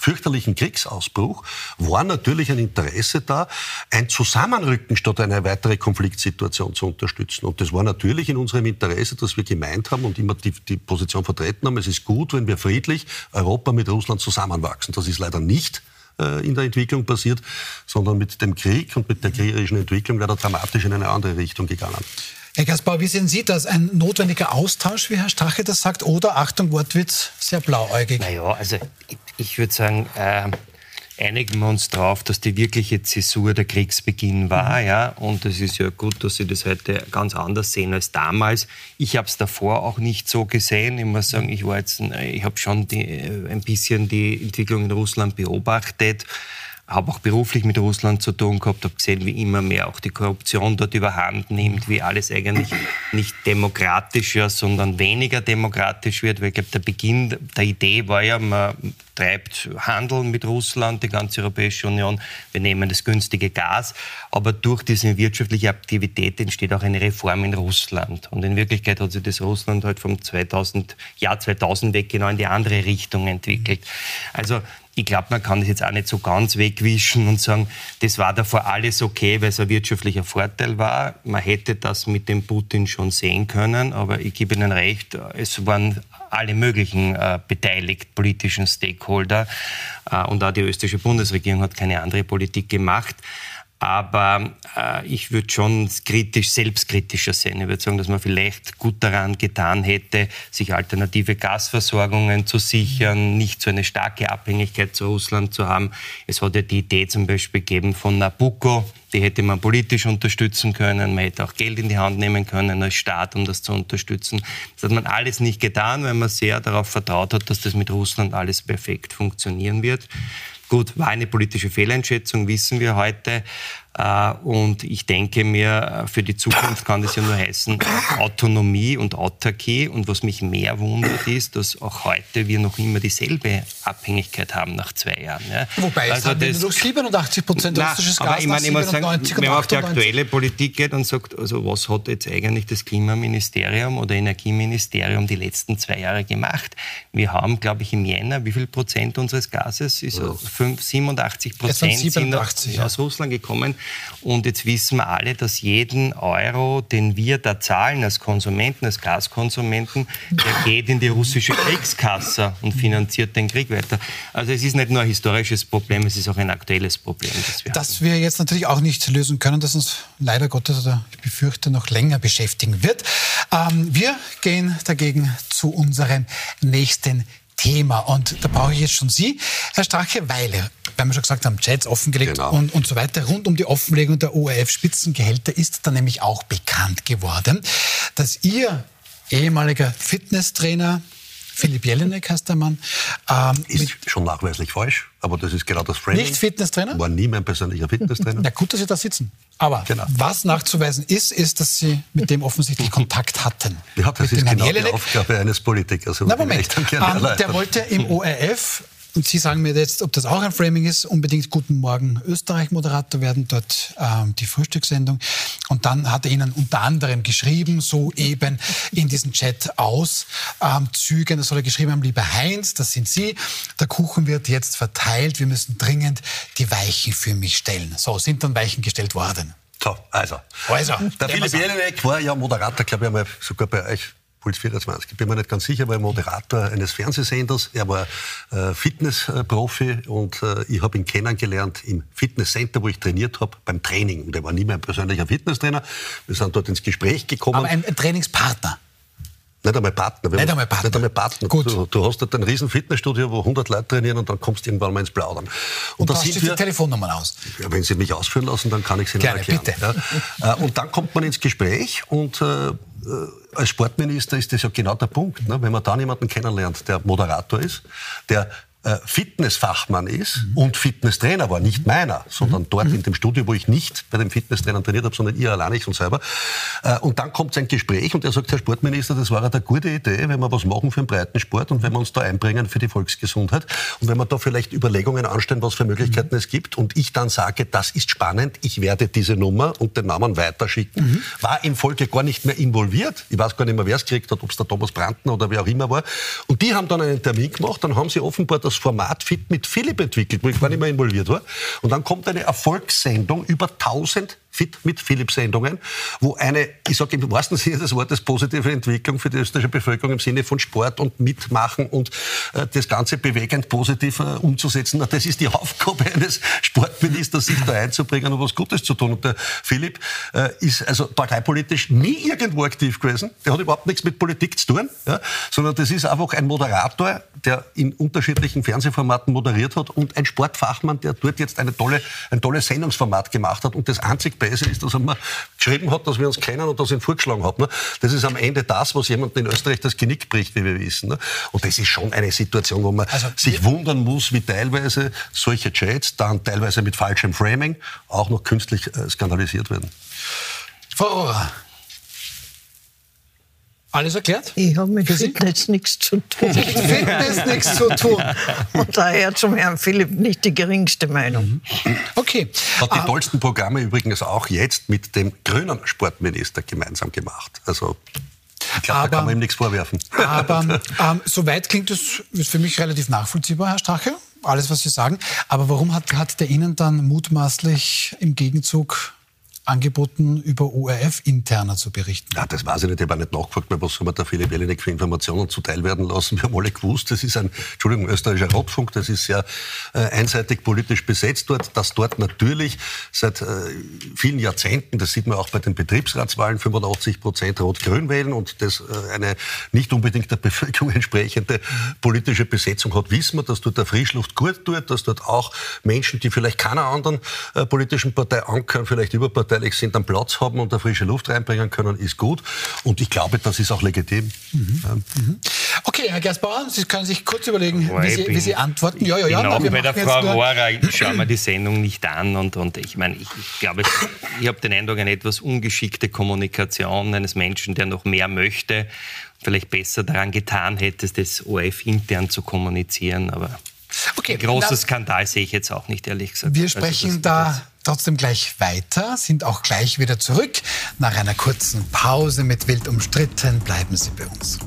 fürchterlichen Kriegsausbruch war natürlich ein Interesse da, ein Zusammenrücken statt eine weitere Konfliktsituation zu unterstützen. Und das war natürlich in unserem Interesse, dass wir gemeint haben und immer die, die Position vertreten haben, es ist gut, wenn wir friedlich Europa mit Russland zusammenwachsen. Das ist leider nicht äh, in der Entwicklung passiert, sondern mit dem Krieg und mit der kriegerischen Entwicklung leider dramatisch in eine andere Richtung gegangen. Herr Gaspar, wie sehen Sie das? Ein notwendiger Austausch, wie Herr Strache das sagt, oder, Achtung, Wortwitz, sehr blauäugig? Naja, also ich, ich würde sagen, äh, einigen wir uns darauf, dass die wirkliche Zäsur der Kriegsbeginn war. Mhm. Ja? Und es ist ja gut, dass Sie das heute ganz anders sehen als damals. Ich habe es davor auch nicht so gesehen. Ich muss sagen, ich, war jetzt, ich habe schon die, ein bisschen die Entwicklung in Russland beobachtet. Habe auch beruflich mit Russland zu tun gehabt, habe gesehen, wie immer mehr auch die Korruption dort überhand nimmt, wie alles eigentlich nicht demokratischer, sondern weniger demokratisch wird. Weil ich glaube, der Beginn der Idee war ja, man treibt Handel mit Russland, die ganze Europäische Union, wir nehmen das günstige Gas, aber durch diese wirtschaftliche Aktivität entsteht auch eine Reform in Russland. Und in Wirklichkeit hat sich das Russland halt vom zweitausend, Jahr zweitausend weg genau in die andere Richtung entwickelt. Also ich glaube, man kann das jetzt auch nicht so ganz wegwischen und sagen, das war davor alles okay, weil es ein wirtschaftlicher Vorteil war. Man hätte das mit dem Putin schon sehen können, aber ich gebe Ihnen recht, es waren alle möglichen äh, beteiligt politischen Stakeholder äh, und auch die österreichische Bundesregierung hat keine andere Politik gemacht. Aber äh, ich würde schon kritisch, selbstkritischer sehen. Ich würde sagen, dass man vielleicht gut daran getan hätte, sich alternative Gasversorgungen zu sichern, nicht so eine starke Abhängigkeit zu Russland zu haben. Es hat ja die Idee zum Beispiel gegeben von Nabucco, die hätte man politisch unterstützen können. Man hätte auch Geld in die Hand nehmen können als Staat, um das zu unterstützen. Das hat man alles nicht getan, weil man sehr darauf vertraut hat, dass das mit Russland alles perfekt funktionieren wird. Gut, war eine politische Fehleinschätzung, wissen wir heute. Und ich denke mir, für die Zukunft kann das ja nur heißen, Autonomie und Autarkie. Und was mich mehr wundert, ist, dass auch heute wir noch immer dieselbe Abhängigkeit haben nach zwei Jahren. Ja. Wobei, also es haben durch siebenundachtzig Prozent russisches Gas, aber ich meine, ich muss sagen, siebenundneunzig wenn man auf die achtundneunzig aktuelle Politik geht und sagt, also was hat jetzt eigentlich das Klimaministerium oder Energieministerium die letzten zwei Jahre gemacht? Wir haben, glaube ich, im Jänner, wie viel Prozent unseres Gases? Ist ja. siebenundachtzig Prozent sind aus, aus Russland gekommen. Und jetzt wissen wir alle, dass jeden Euro, den wir da zahlen als Konsumenten, als Gaskonsumenten, der geht in die russische Kriegskasse und finanziert den Krieg weiter. Also es ist nicht nur ein historisches Problem, es ist auch ein aktuelles Problem. Das wir, das wir jetzt natürlich auch nicht lösen können, das uns leider Gottes, oder ich befürchte, noch länger beschäftigen wird. Ähm, wir gehen dagegen zu unserem nächsten Thema. Und da brauche ich jetzt schon Sie, Herr Strache, weil, weil wir schon gesagt haben, Chats offengelegt genau. und, und so weiter. Rund um die Offenlegung der O R F-Spitzengehälter ist dann nämlich auch bekannt geworden, dass Ihr ehemaliger Fitnesstrainer, Philipp Jelinek heißt der Mann. Ähm, ist schon nachweislich falsch, aber das ist genau das Framing. Nicht Fitnesstrainer? War nie mein persönlicher Fitnesstrainer. Na gut, dass Sie da sitzen. Aber genau. was nachzuweisen ist, ist, dass Sie mit dem offensichtlich Kontakt hatten. Ja, das ist genau die Aufgabe eines Politikers. Na Moment, ähm, der wollte im O R F, und Sie sagen mir jetzt, ob das auch ein Framing ist, unbedingt Guten Morgen Österreich-Moderator werden, dort ähm, die Frühstückssendung. Und dann hat er Ihnen unter anderem geschrieben, so eben in diesen Chat-Auszügen, ähm, da soll er geschrieben haben, lieber Heinz, das sind Sie, der Kuchen wird jetzt verteilt, wir müssen dringend die Weichen für mich stellen. So, sind dann Weichen gestellt worden. So, also. also der Philipp Jelinek war ja Moderator, glaube ich, einmal sogar bei euch. Puls vierundzwanzig. Ich bin mir nicht ganz sicher, war Moderator eines Fernsehsenders. Er war äh, Fitnessprofi und äh, ich habe ihn kennengelernt im Fitnesscenter, wo ich trainiert habe, beim Training. Und er war nie mein persönlicher Fitnesstrainer. Wir sind dort ins Gespräch gekommen. Aber ein, ein Trainingspartner? Nicht einmal Partner. Nicht einmal Partner. Nicht einmal Partner. Gut. Du, du hast dort ein riesen Fitnessstudio, wo hundert Leute trainieren und dann kommst du irgendwann mal ins Plaudern. Und, und da sind wir, die Telefonnummern aus? Ja, wenn Sie mich ausführen lassen, dann kann ich Sie Gerne, erklären. Bitte. Ja. Und dann kommt man ins Gespräch und äh, als Sportminister ist das ja genau der Punkt. Ne? Wenn man dann jemanden kennenlernt, der Moderator ist, der äh, Fitnessfachmann ist mhm. und Fitnesstrainer war, nicht meiner, sondern mhm. dort mhm. in dem Studio, wo ich nicht bei dem Fitnesstrainer trainiert habe, sondern ihr allein, ich von selber. Äh, und dann kommt sein Gespräch und er sagt, Herr Sportminister, das war eine gute Idee, wenn wir was machen für den Breitensport und wenn wir uns da einbringen für die Volksgesundheit und wenn wir da vielleicht Überlegungen anstellen, was für Möglichkeiten mhm. es gibt und ich dann sage, das ist spannend, ich werde diese Nummer und den Namen weiterschicken, mhm. war in Folge gar nicht mehr involviert. Ich weiß gar nicht mehr, wer es gekriegt hat, ob es der Thomas Brandner oder wer auch immer war. Und die haben dann einen Termin gemacht, dann haben sie offenbar das Format Fit mit Philipp entwickelt, wo ich gar nicht mehr involviert war. Und dann kommt eine Erfolgssendung, über tausend Fit mit Philipp-Sendungen, wo eine, ich sage im wahrsten Sinne des Wortes, positive Entwicklung für die österreichische Bevölkerung im Sinne von Sport und Mitmachen und äh, das Ganze bewegend positiv äh, umzusetzen. Na, das ist die Aufgabe eines Sportministers, sich da einzubringen und was Gutes zu tun. Und der Philipp äh, ist also parteipolitisch nie irgendwo aktiv gewesen. Der hat überhaupt nichts mit Politik zu tun, ja, sondern das ist einfach ein Moderator, der in unterschiedlichen Fernsehformaten moderiert hat und ein Sportfachmann, der dort jetzt eine tolle, ein tolles Sendungsformat gemacht hat. Und das einzig Beste ist, dass er mir geschrieben hat, dass wir uns kennen und dass er ihn vorgeschlagen hat. Ne? Das ist am Ende das, was jemandem in Österreich das Genick bricht, wie wir wissen. Ne? Und das ist schon eine Situation, wo man also, sich wundern muss, wie teilweise solche Chats dann teilweise mit falschem Framing auch noch künstlich äh, skandalisiert werden. Frau Rohrer, alles erklärt? Ich habe mit Fitness nichts zu tun. Fitness nichts zu tun. Und daher zum Herrn Philipp nicht die geringste Meinung. Okay. Hat die ah. tollsten Programme übrigens auch jetzt mit dem grünen Sportminister gemeinsam gemacht. Also ich glaube, da kann man ihm nichts vorwerfen. Aber ähm, soweit klingt es für mich relativ nachvollziehbar, Herr Strache, alles, was Sie sagen. Aber warum hat, hat der Ihnen dann mutmaßlich im Gegenzug angeboten, über O R F interner zu berichten? Ja, das weiß ich nicht. Ich habe auch nicht nachgefragt, was soll man der Philipp Jelinek für Informationen zuteil werden lassen. Wir haben alle gewusst, das ist ein, Entschuldigung, österreichischer Rotfunk, das ist sehr äh, einseitig politisch besetzt dort, dass dort natürlich seit äh, vielen Jahrzehnten, das sieht man auch bei den Betriebsratswahlen, fünfundachtzig Prozent Rot-Grün wählen und das äh, eine nicht unbedingt der Bevölkerung entsprechende politische Besetzung hat, wissen wir, dass dort der Frischluft gut tut, dass dort auch Menschen, die vielleicht keiner anderen äh, politischen Partei angehören, vielleicht überparteilich sind, einen Platz haben und eine frische Luft reinbringen können, ist gut. Und ich glaube, das ist auch legitim. Mhm. Ja. Mhm. Okay, Herr Gersbauer, Sie können sich kurz überlegen, Boah, wie, Sie, bin, wie Sie antworten. Ja, ja, ja. Genau, Na, bei der Frau Rohrer, ich schaue mir die Sendung nicht an und, und ich meine, ich, ich glaube, ich habe den Eindruck, eine etwas ungeschickte Kommunikation eines Menschen, der noch mehr möchte, vielleicht besser daran getan hätte, das O R F intern zu kommunizieren, aber okay, ein großer na, Skandal sehe ich jetzt auch nicht, ehrlich gesagt. Wir sprechen also da trotzdem gleich weiter, sind auch gleich wieder zurück. Nach einer kurzen Pause mit Wild umstritten, bleiben Sie bei uns.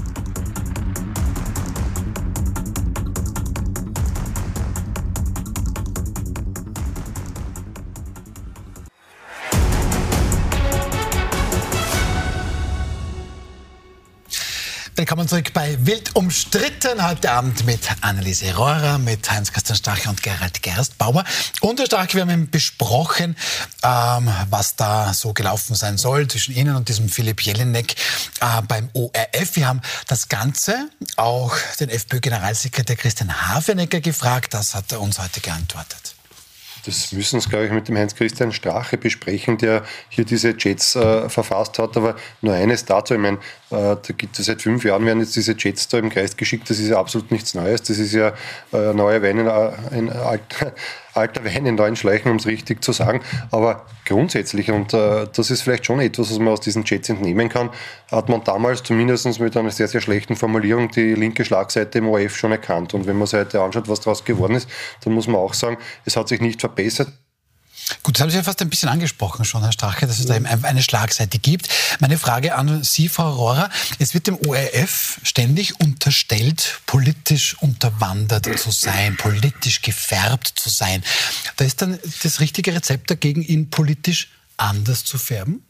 Willkommen zurück bei Wild umstritten. Heute Abend mit Anneliese Rohrer, mit Heinz-Christian Strache und Gerald Gerstbauer. Und Herr Strache, wir haben eben besprochen, ähm, was da so gelaufen sein soll zwischen Ihnen und diesem Philipp Jelinek äh, beim O R F. Wir haben das Ganze auch den FPÖ-Generalsekretär Christian Hafenecker gefragt. Das hat er uns heute geantwortet. Das müssen Sie, glaube ich, mit dem Heinz-Christian Strache besprechen, der hier diese Jets äh, verfasst hat. Aber nur eines dazu, ich meine, äh, da gibt es seit fünf Jahren, werden jetzt diese Jets da im Kreis geschickt. Das ist ja absolut nichts Neues. Das ist ja äh, neuer Wein in, in alter, alter Wein in neuen Schläuchen, um es richtig zu sagen. Aber grundsätzlich, und äh, das ist vielleicht schon etwas, was man aus diesen Jets entnehmen kann, hat man damals zumindest mit einer sehr, sehr schlechten Formulierung die linke Schlagseite im O R F schon erkannt. Und wenn man sich heute anschaut, was daraus geworden ist, dann muss man auch sagen, es hat sich nicht verbessert. Gut, das haben Sie ja fast ein bisschen angesprochen schon, Herr Strache, dass es da eben eine Schlagseite gibt. Meine Frage an Sie, Frau Rohrer. Es wird dem O R F ständig unterstellt, politisch unterwandert zu sein, politisch gefärbt zu sein. Da ist dann das richtige Rezept dagegen, ihn politisch anders zu färben?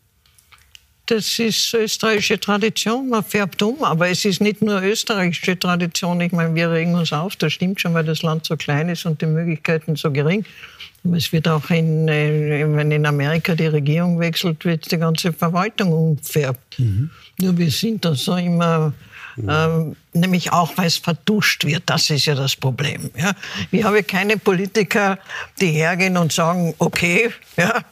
Das ist österreichische Tradition, man färbt um, aber es ist nicht nur österreichische Tradition. Ich meine, wir regen uns auf, das stimmt schon, weil das Land so klein ist und die Möglichkeiten so gering. Aber es wird auch, in, wenn in Amerika die Regierung wechselt, wird die ganze Verwaltung umfärbt. Mhm. Nur wir sind da so immer, mhm. ähm, nämlich auch, weil es verduscht wird, das ist ja das Problem. Ja? Wir haben keine Politiker, die hergehen und sagen, okay, ja,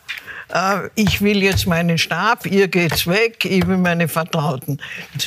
ich will jetzt meinen Stab, ihr geht's weg, ich will meine Vertrauten.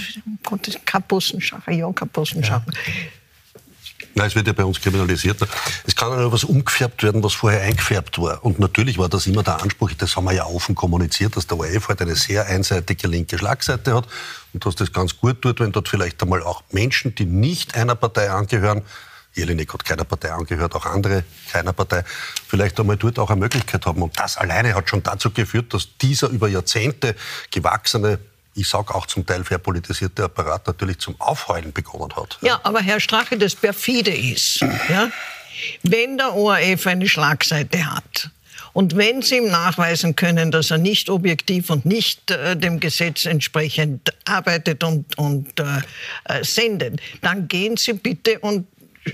Kapussenschacher, ja, Kapussenschacher. Ja. Nein, es wird ja bei uns kriminalisiert. Es kann ja was umgefärbt werden, was vorher eingefärbt war. Und natürlich war das immer der Anspruch, das haben wir ja offen kommuniziert, dass der O R F halt eine sehr einseitige linke Schlagseite hat und dass das ganz gut tut, wenn dort vielleicht einmal auch Menschen, die nicht einer Partei angehören, Jelinek hat keiner Partei angehört, auch andere keiner Partei, vielleicht einmal dort auch eine Möglichkeit haben. Und das alleine hat schon dazu geführt, dass dieser über Jahrzehnte gewachsene ich sage auch zum Teil verpolitisierte Apparat natürlich zum Aufheulen begonnen hat. Ja, aber Herr Strache, das perfide ist, ja, wenn der O R F eine Schlagseite hat und wenn Sie ihm nachweisen können, dass er nicht objektiv und nicht äh, dem Gesetz entsprechend arbeitet und, und äh, sendet, dann gehen Sie bitte und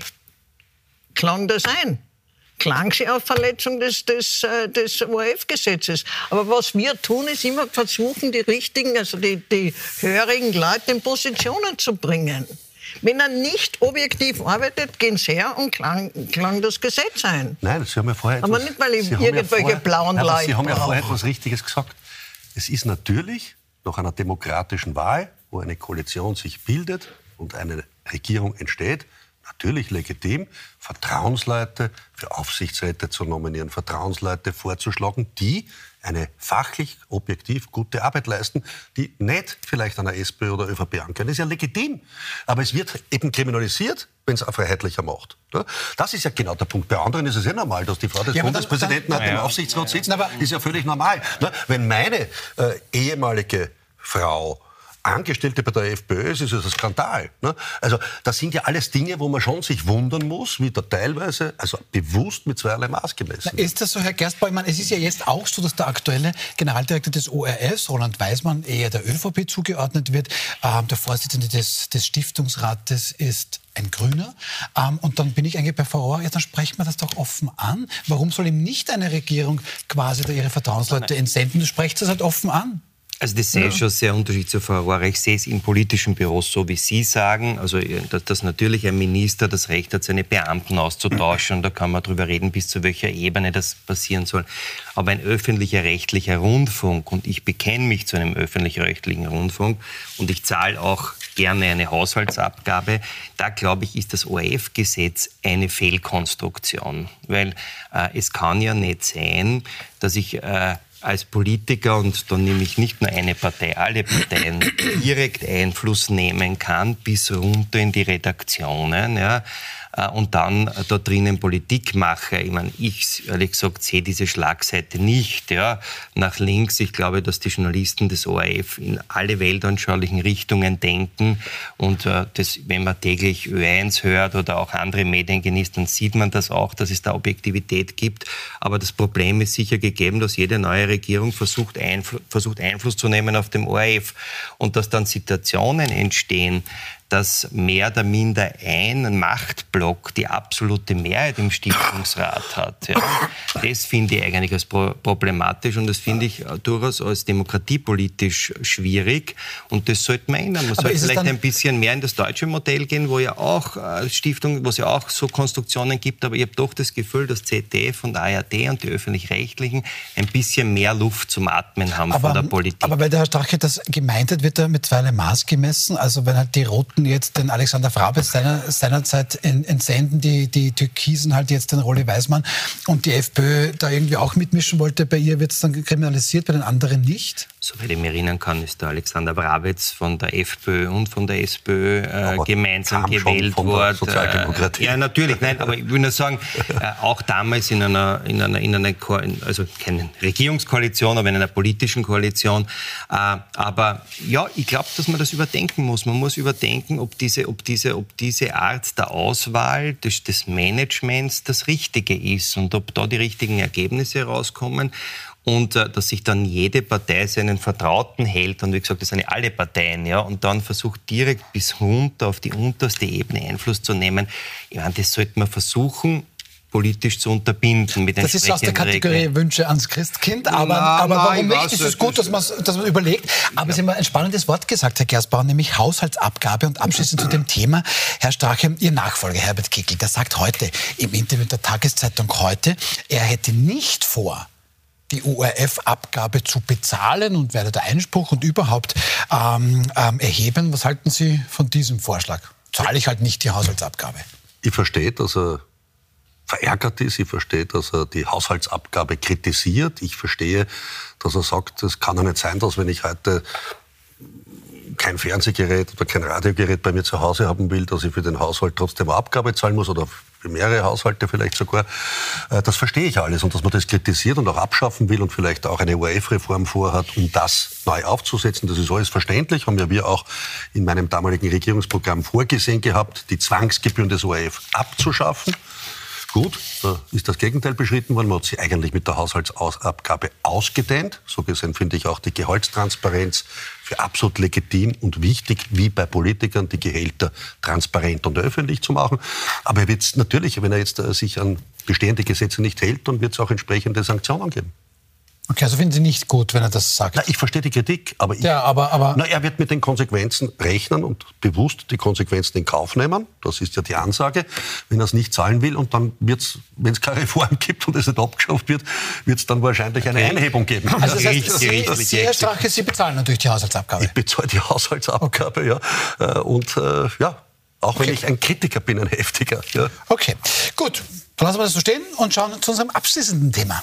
klagen das ein. Klagen Sie auf Verletzung des, des, des O R F-Gesetzes. Aber was wir tun, ist immer versuchen, die richtigen, also die, die hörigen Leute in Positionen zu bringen. Wenn er nicht objektiv arbeitet, gehen Sie her und klagen, klagen das Gesetz ein. Nein, Sie haben ja vorher etwas, aber nicht, weil ich Sie irgendwelche ja vorher, blauen nein, Leute Sie haben ja brauche. vorher etwas Richtiges gesagt. Es ist natürlich nach einer demokratischen Wahl, wo eine Koalition sich bildet und eine Regierung entsteht, natürlich legitim, Vertrauensleute für Aufsichtsräte zu nominieren, Vertrauensleute vorzuschlagen, die eine fachlich, objektiv gute Arbeit leisten, die nicht vielleicht einer SPÖ oder ÖVP angehören. Das ist ja legitim. Aber es wird eben kriminalisiert, wenn es ein Freiheitlicher macht. Das ist ja genau der Punkt. Bei anderen ist es ja normal, dass die Frau des ja, Bundespräsidenten dann, dann, im Aufsichtsrat sitzt. Ja, ist ja völlig normal. Wenn meine äh, ehemalige Frau Angestellte bei der FPÖ ist, ist es ein Skandal. Ne? Also das sind ja alles Dinge, wo man schon sich wundern muss, wie da teilweise, also bewusst mit zweierlei Maß gemessen wird. Ist das so, Herr Gerstbauer? Ich meine, es ist ja jetzt auch so, dass der aktuelle Generaldirektor des O R F, Roland Weismann, eher der ÖVP zugeordnet wird. Ähm, der Vorsitzende des, des Stiftungsrates ist ein Grüner. Ähm, und dann bin ich eigentlich bei Frau Rohr, ja, dann sprechen wir das doch offen an. Warum soll ihm nicht eine Regierung quasi da ihre Vertrauensleute entsenden? Du sprichst das halt offen an. Also das sehe ich schon sehr unterschiedlich zu Frau Rohrer. Ich sehe es in politischen Büros so, wie Sie sagen. Also dass, dass natürlich ein Minister das Recht hat, seine Beamten auszutauschen. Und da kann man darüber reden, bis zu welcher Ebene das passieren soll. Aber ein öffentlicher rechtlicher Rundfunk, und ich bekenne mich zu einem öffentlich-rechtlichen Rundfunk und ich zahle auch gerne eine Haushaltsabgabe, da glaube ich, ist das O R F-Gesetz eine Fehlkonstruktion. Weil äh, es kann ja nicht sein, dass ich äh, als Politiker, und dann nehme ich nicht nur eine Partei, alle Parteien, direkt Einfluss nehmen kann, bis runter in die Redaktionen, ja, und dann da drinnen Politik mache. Ich meine, ich, ehrlich gesagt, sehe diese Schlagseite nicht, ja, nach links. Ich glaube, dass die Journalisten des O R F in alle weltanschaulichen Richtungen denken und äh, das, wenn man täglich Ö eins hört oder auch andere Medien genießt, dann sieht man das auch, dass es da Objektivität gibt. Aber das Problem ist sicher gegeben, dass jede neue Regierung versucht, Einfl- versucht Einfluss zu nehmen auf dem O R F und dass dann Situationen entstehen, dass mehr oder minder ein Machtblock die absolute Mehrheit im Stiftungsrat hat. Ja. Das finde ich eigentlich als pro- problematisch und das finde ich durchaus als demokratiepolitisch schwierig und das sollte man ändern. Man sollte vielleicht ein bisschen mehr in das deutsche Modell gehen, wo ja auch äh, Stiftung, wo es ja auch so Konstruktionen gibt, aber ich habe doch das Gefühl, dass Z D F und A R D und die Öffentlich-Rechtlichen ein bisschen mehr Luft zum Atmen haben aber, von der Politik. Aber weil der Herr Strache das gemeint hat, wird er mit zweierlei Maß gemessen. Also wenn halt die Roten jetzt den Alexander Frabetz seiner, seinerzeit entsenden, die, die Türkisen halt jetzt den Rolli Weismann und die FPÖ da irgendwie auch mitmischen wollte, bei ihr wird es dann kriminalisiert, bei den anderen nicht? Soweit ich mich erinnern kann, ist der Alexander Brabetz von der FPÖ und von der SPÖ äh, gemeinsam gewählt worden. Äh, ja, natürlich, nein, aber ich will nur sagen, äh, auch damals in einer, in einer, in einer Ko- also keine Regierungskoalition, aber in einer politischen Koalition. Äh, aber ja, ich glaube, dass man das überdenken muss. Man muss überdenken, ob diese, ob diese, ob diese Art der Auswahl des, des Managements das Richtige ist und ob da die richtigen Ergebnisse rauskommen. Und äh, dass sich dann jede Partei seinen Vertrauten hält. Und wie gesagt, das sind ja alle Parteien. Ja, und dann versucht direkt bis runter auf die unterste Ebene Einfluss zu nehmen. Ich meine, das sollte man versuchen, politisch zu unterbinden mit das ist aus der Kategorie Regeln. Wünsche ans Christkind, aber, na, aber na, warum nicht? Weiß, Es ist gut, dass man dass man überlegt. Aber ja. Sie haben ein spannendes Wort gesagt, Herr Gerstbauer, nämlich Haushaltsabgabe. Und abschließend zu dem Thema, Herr Strache, Ihr Nachfolger Herbert Kickl, der sagt heute im Interview der Tageszeitung Heute, er hätte nicht vor, die O R F-Abgabe zu bezahlen und werde der Einspruch und überhaupt ähm, ähm, erheben. Was halten Sie von diesem Vorschlag? Zahle ich halt nicht die Haushaltsabgabe? Ich verstehe, dass er verärgert ist. Ich verstehe, dass er die Haushaltsabgabe kritisiert. Ich verstehe, dass er sagt, es kann ja nicht sein, dass wenn ich heute kein Fernsehgerät oder kein Radiogerät bei mir zu Hause haben will, dass ich für den Haushalt trotzdem eine Abgabe zahlen muss oder für mehrere Haushalte vielleicht sogar. Das verstehe ich alles. Und dass man das kritisiert und auch abschaffen will und vielleicht auch eine O R F-Reform vorhat, um das neu aufzusetzen, das ist alles verständlich. Haben ja wir auch in meinem damaligen Regierungsprogramm vorgesehen gehabt, die Zwangsgebühren des O R F abzuschaffen. Gut, da ist das Gegenteil beschritten worden. Man hat sie eigentlich mit der Haushaltsabgabe ausgedehnt. So gesehen finde ich auch die Gehaltstransparenz für absolut legitim und wichtig, wie bei Politikern, die Gehälter transparent und öffentlich zu machen. Aber er wird natürlich, wenn er jetzt äh, sich an bestehende Gesetze nicht hält, dann wird es auch entsprechende Sanktionen geben. Okay, also finden Sie nicht gut, wenn er das sagt? Na, ich verstehe die Kritik, aber, ich, ja, aber, aber na, er wird mit den Konsequenzen rechnen und bewusst die Konsequenzen in Kauf nehmen. Das ist ja die Ansage, wenn er es nicht zahlen will. Und dann wird es, wenn es keine Reform gibt und es nicht abgeschafft wird, wird es dann wahrscheinlich eine Einhebung geben. Also das heißt, richtig, Sie, richtig, Sie, Herr Strache, Sie bezahlen natürlich die Haushaltsabgabe. Ich bezahle die Haushaltsabgabe, okay. ja. Und äh, ja, auch wenn okay. ich ein Kritiker bin, ein heftiger. Ja. Okay, gut. Dann lassen wir das so stehen und schauen zu unserem abschließenden Thema.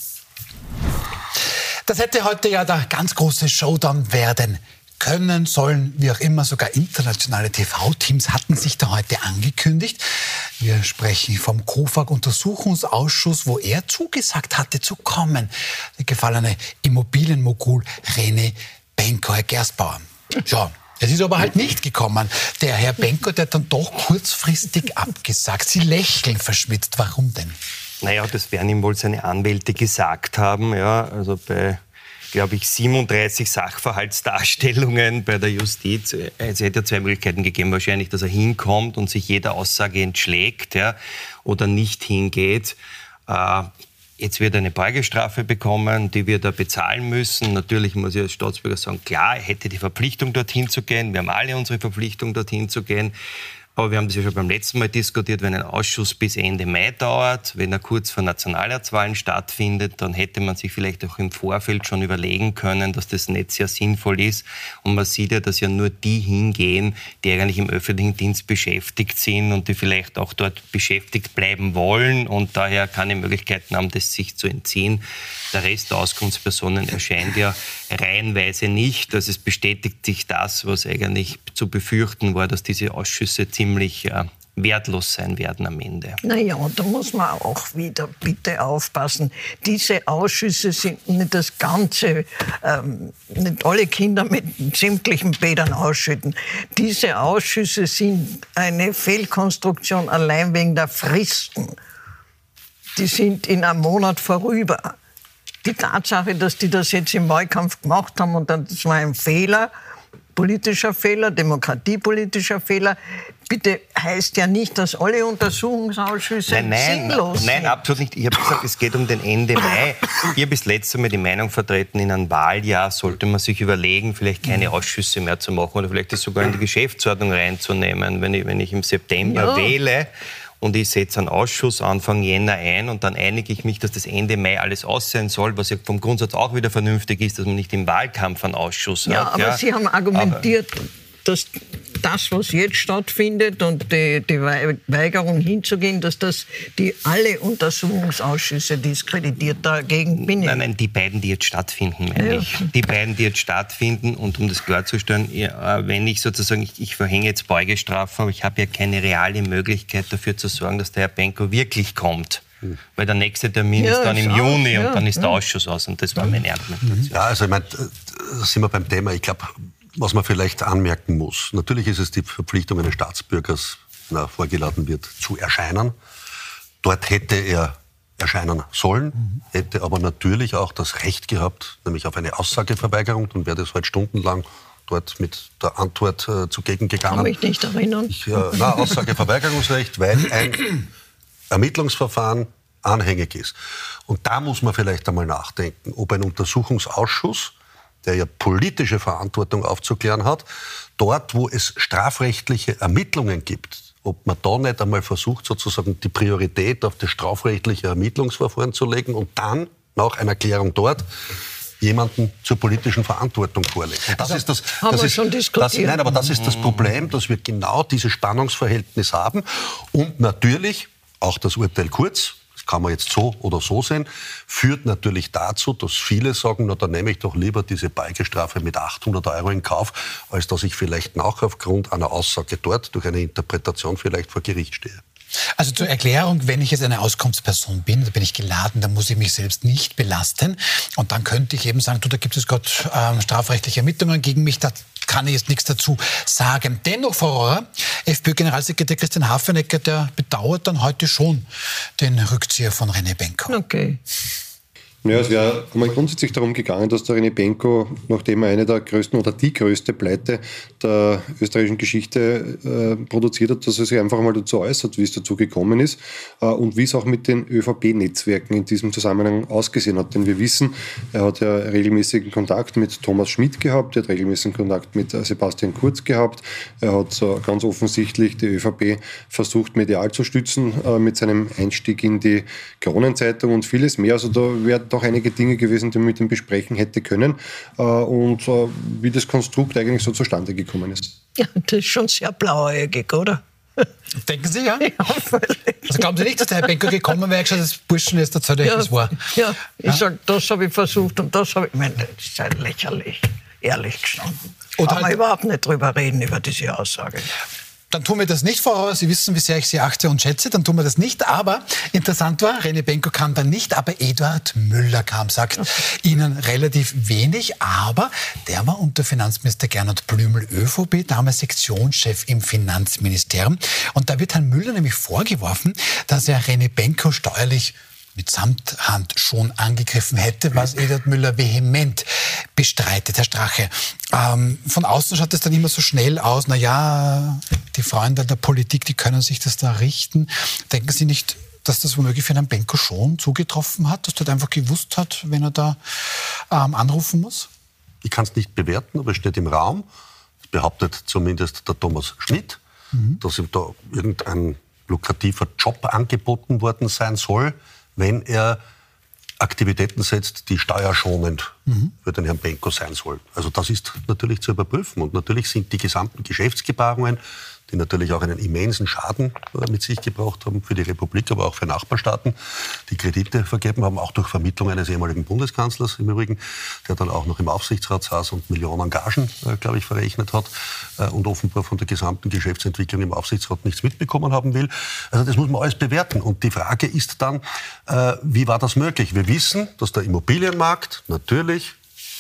Das hätte heute ja der ganz große Showdown werden können, sollen, wie auch immer. Sogar internationale T V-Teams hatten sich da heute angekündigt. Wir sprechen vom KOFAG-Untersuchungsausschuss, wo er zugesagt hatte zu kommen. Der gefallene Immobilienmogul René Benko, Herr Gerstbauer. Ja, es ist aber halt nicht gekommen. Der Herr Benko, der hat dann doch kurzfristig abgesagt. Sie lächeln verschmitzt. Warum denn? Naja, das werden ihm wohl seine Anwälte gesagt haben. Ja, also bei, glaube ich, siebenunddreißig Sachverhaltsdarstellungen bei der Justiz. Es hätte ja zwei Möglichkeiten gegeben. Wahrscheinlich, dass er hinkommt und sich jeder Aussage entschlägt, ja, oder nicht hingeht. Äh, Jetzt wird er eine Beugestrafe bekommen, die wird er bezahlen müssen. Natürlich muss ich als Staatsbürger sagen, klar, er hätte die Verpflichtung, dorthin zu gehen. Wir haben alle unsere Verpflichtung, dorthin zu gehen. Aber wir haben das ja schon beim letzten Mal diskutiert, wenn ein Ausschuss bis Ende Mai dauert, wenn er kurz vor Nationalratswahlen stattfindet, dann hätte man sich vielleicht auch im Vorfeld schon überlegen können, dass das nicht sehr sinnvoll ist. Und man sieht ja, dass ja nur die hingehen, die eigentlich im öffentlichen Dienst beschäftigt sind und die vielleicht auch dort beschäftigt bleiben wollen und daher keine Möglichkeiten haben, das sich zu entziehen. Der Rest der Auskunftspersonen erscheint ja reihenweise nicht. Also es bestätigt sich das, was eigentlich zu befürchten war, dass diese Ausschüsse ziemlich äh, wertlos sein werden am Ende. Naja, da muss man auch wieder bitte aufpassen. Diese Ausschüsse sind nicht das Ganze, ähm, nicht alle Kinder mit sämtlichen Bädern ausschütten. Diese Ausschüsse sind eine Fehlkonstruktion allein wegen der Fristen. Die sind in einem Monat vorüber. Die Tatsache, dass die das jetzt im Wahlkampf gemacht haben und dann, das war ein Fehler, politischer Fehler, demokratiepolitischer Fehler, bitte heißt ja nicht, dass alle Untersuchungsausschüsse nein, nein, sinnlos sind. Nein, absolut nicht. Ich habe gesagt, es geht um den Ende Mai. Ich habe bis letztes Mal die Meinung vertreten, in einem Wahljahr sollte man sich überlegen, vielleicht keine Ausschüsse mehr zu machen oder vielleicht das sogar in die Geschäftsordnung reinzunehmen. Wenn ich, wenn ich im September ja. wähle und ich setze einen Ausschuss Anfang Jänner ein und dann einige ich mich, dass das Ende Mai alles aus sein soll, was ja vom Grundsatz auch wieder vernünftig ist, dass man nicht im Wahlkampf einen Ausschuss ja, hat. Aber ja, aber Sie haben argumentiert, aber dass das, was jetzt stattfindet und die, die Weigerung hinzugehen, dass das die alle Untersuchungsausschüsse diskreditiert. Dagegen bin ich. Nein, nein, die beiden, die jetzt stattfinden, meine ja. ich. Die beiden, die jetzt stattfinden. Und um das klarzustellen, wenn ich sozusagen, ich, ich verhänge jetzt Beugestrafen, aber ich habe ja keine reale Möglichkeit dafür zu sorgen, dass der Herr Benko wirklich kommt. Hm. Weil der nächste Termin ja, ist dann im Juni auch, ja, und dann ist ja. der Ausschuss aus. Und das war meine Argumentation. Ja, also ich meine, da sind wir beim Thema. Ich glaube, was man vielleicht anmerken muss, natürlich ist es die Verpflichtung eines Staatsbürgers, wenn er vorgeladen wird, zu erscheinen. Dort hätte er erscheinen sollen, mhm. hätte aber natürlich auch das Recht gehabt, nämlich auf eine Aussageverweigerung. Dann wäre das halt stundenlang dort mit der Antwort äh, zugegen gegangen. Kann mich nicht erinnern. Ich, äh, na, Aussageverweigerungsrecht, weil ein Ermittlungsverfahren anhängig ist. Und da muss man vielleicht einmal nachdenken, ob ein Untersuchungsausschuss, der ja politische Verantwortung aufzuklären hat, dort, wo es strafrechtliche Ermittlungen gibt, ob man da nicht einmal versucht, sozusagen die Priorität auf das strafrechtliche Ermittlungsverfahren zu legen und dann, nach einer Klärung dort, jemanden zur politischen Verantwortung vorlegen. Und das also, ist das, haben das wir ist, schon diskutiert. Das, nein, aber das ist das Problem, dass wir genau dieses Spannungsverhältnis haben und natürlich auch das Urteil Kurz. kann man jetzt so oder so sehen, führt natürlich dazu, dass viele sagen, na, dann nehme ich doch lieber diese Beigestrafe mit achthundert Euro in Kauf, als dass ich vielleicht nach aufgrund einer Aussage dort durch eine Interpretation vielleicht vor Gericht stehe. Also zur Erklärung, wenn ich jetzt eine Auskunftsperson bin, da bin ich geladen, dann muss ich mich selbst nicht belasten. Und dann könnte ich eben sagen, du, da gibt es gerade ähm, strafrechtliche Ermittlungen gegen mich, da kann ich jetzt nichts dazu sagen. Dennoch, Frau Rohrer, FPÖ-Generalsekretär Christian Hafenecker, der bedauert dann heute schon den Rückzieher von René Benko. Okay. Ja, es wäre einmal grundsätzlich darum gegangen, dass der René Benko, nachdem er eine der größten oder die größte Pleite der österreichischen Geschichte äh, produziert hat, dass er sich einfach mal dazu äußert, wie es dazu gekommen ist äh, und wie es auch mit den ÖVP-Netzwerken in diesem Zusammenhang ausgesehen hat. Denn wir wissen, er hat ja regelmäßigen Kontakt mit Thomas Schmidt gehabt, er hat regelmäßigen Kontakt mit äh, Sebastian Kurz gehabt, er hat äh, ganz offensichtlich die ÖVP versucht, medial zu stützen äh, mit seinem Einstieg in die Kronenzeitung und vieles mehr. Also da wäre auch einige Dinge gewesen, die man mit ihm besprechen hätte können äh, und äh, wie das Konstrukt eigentlich so zustande gekommen ist. Ja, das ist schon sehr blauäugig, oder? Denken Sie, ja? Ja, völlig. Also glauben Sie nicht, dass der Herr Benko gekommen wäre, gesagt, das Burschen ist der Zeit, Ja, das war? ja, ich Ja? sage, das habe ich versucht und das habe ich... Ich meine, das ist ja lächerlich, ehrlich gestanden. Oder Kann man halt- überhaupt nicht drüber reden, über diese Aussage. Dann tun wir das nicht, Frau Rohrer. Sie wissen, wie sehr ich Sie achte und schätze. Dann tun wir das nicht. Aber interessant war, René Benko kam dann nicht, aber Eduard Müller kam, sagt Ihnen relativ wenig. Aber der war unter Finanzminister Gernot Blümel ÖVP, damals Sektionschef im Finanzministerium. Und da wird Herrn Müller nämlich vorgeworfen, dass er René Benko steuerlich mit Samthand schon angegriffen hätte, was Eduard Müller vehement bestreitet. Herr Strache, ähm, von außen schaut es dann immer so schnell aus, na ja, die Freunde der Politik, die können sich das da richten. Denken Sie nicht, dass das womöglich für Herrn Benko schon zugetroffen hat, dass er einfach gewusst hat, wenn er da ähm, anrufen muss? Ich kann es nicht bewerten, aber es steht im Raum. Das behauptet zumindest der Thomas Schmidt, mhm. dass ihm da irgendein lukrativer Job angeboten worden sein soll, wenn er Aktivitäten setzt, die steuerschonend mhm. für den Herrn Benko sein sollen. Also das ist natürlich zu überprüfen. Und natürlich sind die gesamten Geschäftsgebaren, die natürlich auch einen immensen Schaden mit sich gebracht haben für die Republik, aber auch für Nachbarstaaten, die Kredite vergeben haben, auch durch Vermittlung eines ehemaligen Bundeskanzlers im Übrigen, der dann auch noch im Aufsichtsrat saß und Millionen Gagen, äh, glaube ich, verrechnet hat äh, und offenbar von der gesamten Geschäftsentwicklung im Aufsichtsrat nichts mitbekommen haben will. Also das muss man alles bewerten. Und die Frage ist dann, äh, wie war das möglich? Wir wissen, dass der Immobilienmarkt natürlich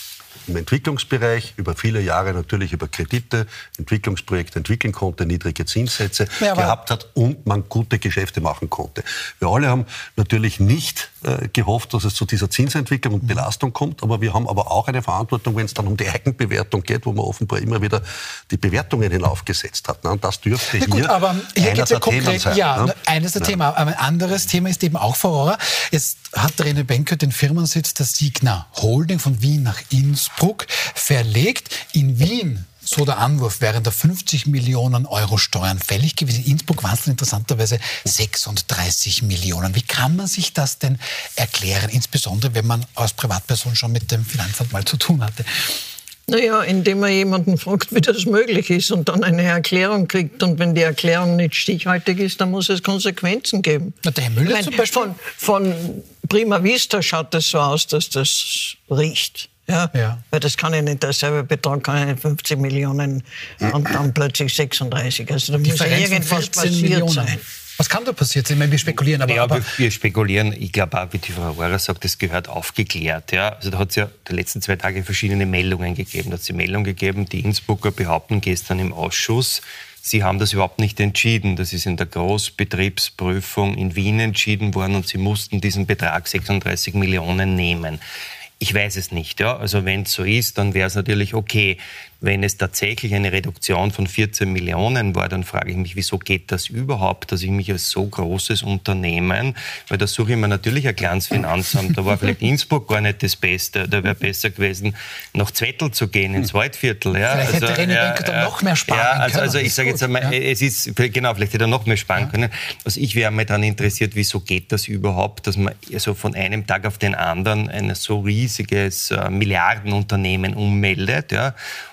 im Entwicklungsbereich über viele Jahre natürlich über Kredite, Entwicklungsprojekte entwickeln konnte, niedrige Zinssätze ja, gehabt hat und man gute Geschäfte machen konnte. Wir alle haben natürlich nicht äh, gehofft, dass es zu dieser Zinsentwicklung und Belastung kommt, aber wir haben aber auch eine Verantwortung, wenn es dann um die Eigenbewertung geht, wo man offenbar immer wieder die Bewertungen hinaufgesetzt hat. Ne? Und das dürfte Na gut, hier, aber hier einer geht's ja der Themen konkret, sein. ja, Ne? eines der Ja. Themen. Aber ein anderes Thema ist eben auch, Frau Rohrer, jetzt hat René Benko den Firmensitz der Signa Holding von Wien nach Innsbruck verlegt. In Wien, so der Anwurf, wären da fünfzig Millionen Euro Steuern fällig gewesen. In Innsbruck waren es interessanterweise sechsunddreißig Millionen. Wie kann man sich das denn erklären? Insbesondere, wenn man als Privatperson schon mit dem Finanzamt mal zu tun hatte. Naja, indem man jemanden fragt, wie das möglich ist und dann eine Erklärung kriegt. Und wenn die Erklärung nicht stichhaltig ist, dann muss es Konsequenzen geben. Na, der Herr Müller Ich meine, zum Beispiel. Von, von prima vista schaut es so aus, dass das riecht. Ja? Ja. Weil das kann ja nicht, derselbe Betrag kann ja nicht fünfzig Millionen und dann plötzlich sechsunddreißig. Also da muss ja Differenz von irgendwas vierzehn passiert Millionen. sein. Was kann da passiert sein? Ich meine, wir spekulieren, aber... Ja, aber wir, wir spekulieren. Ich glaube auch, wie die Frau Rohrer sagt, das gehört aufgeklärt. Ja? Also da hat es ja die letzten zwei Tage verschiedene Meldungen gegeben. Da hat es die Meldung gegeben, die Innsbrucker behaupten gestern im Ausschuss, sie haben das überhaupt nicht entschieden. Das ist in der Großbetriebsprüfung in Wien entschieden worden und sie mussten diesen Betrag sechsunddreißig Millionen nehmen. Ich weiß es nicht. Ja? Also wenn es so ist, dann wäre es natürlich okay. Wenn es tatsächlich eine Reduktion von vierzehn Millionen war, dann frage ich mich, wieso geht das überhaupt, dass ich mich als so großes Unternehmen, weil da suche ich mir natürlich ein kleines Finanzamt, da war vielleicht Innsbruck gar nicht das Beste, da wäre besser gewesen, nach Zwettl zu gehen, ins Waldviertel. Ja. Vielleicht hätte also, René ja, Benko dann ja, noch mehr sparen ja, also, können. also ich sage jetzt einmal, Ja. es ist, genau, vielleicht hätte er noch mehr sparen ja. können. Also ich wäre mal daran interessiert, wieso geht das überhaupt, dass man so von einem Tag auf den anderen ein so riesiges äh, Milliardenunternehmen ummeldet, ja.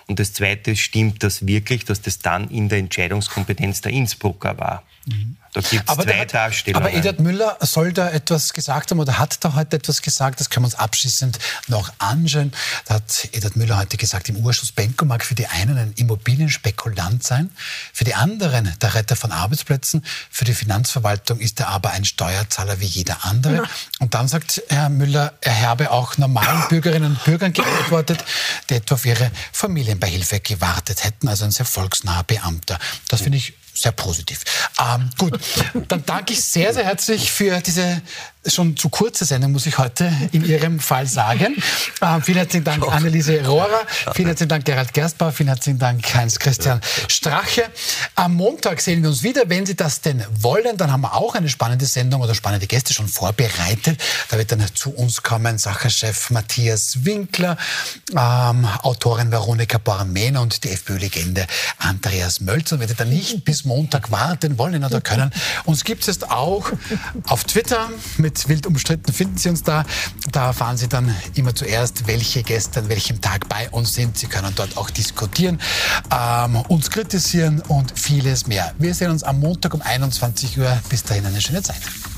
Und das Zweite, stimmt das wirklich, dass das dann in der Entscheidungskompetenz der Innsbrucker war? Mhm. Da gibt es zwei der, Darstellungen. Aber Eduard Müller soll da etwas gesagt haben oder hat da heute etwas gesagt, das können wir uns abschließend noch anschauen. Da hat Eduard Müller heute gesagt, im Urschuss Benko mag für die einen ein Immobilienspekulant sein, für die anderen der Retter von Arbeitsplätzen, für die Finanzverwaltung ist er aber ein Steuerzahler wie jeder andere. Ja. Und dann sagt Herr Müller, er habe auch normalen Bürgerinnen und Bürgern geantwortet, die etwa auf ihre Familienbeihilfe gewartet hätten, also ein sehr volksnaher Beamter. Das finde ich sehr positiv. Ähm, gut, dann danke ich sehr, sehr herzlich für diese schon zu kurze Sendung, muss ich heute in Ihrem Fall sagen. Ähm, vielen herzlichen Dank, Anneliese Rohrer. Vielen herzlichen Dank, Gerald Gerstbauer. Vielen herzlichen Dank, Heinz-Christian Strache. Am Montag sehen wir uns wieder, wenn Sie das denn wollen. Dann haben wir auch eine spannende Sendung oder spannende Gäste schon vorbereitet. Da wird dann zu uns kommen Sacherchef Matthias Winkler, ähm, Autorin Veronika Born-Mehner und die FPÖ-Legende Andreas Mölzer. Und wenn Sie dann nicht bis Montag warten wollen oder können, uns gibt es auch auf Twitter mit Wild umstritten, finden Sie uns da. Da erfahren Sie dann immer zuerst, welche Gäste an welchem Tag bei uns sind. Sie können dort auch diskutieren, ähm, uns kritisieren und vieles mehr. Wir sehen uns am Montag um einundzwanzig Uhr. Bis dahin eine schöne Zeit.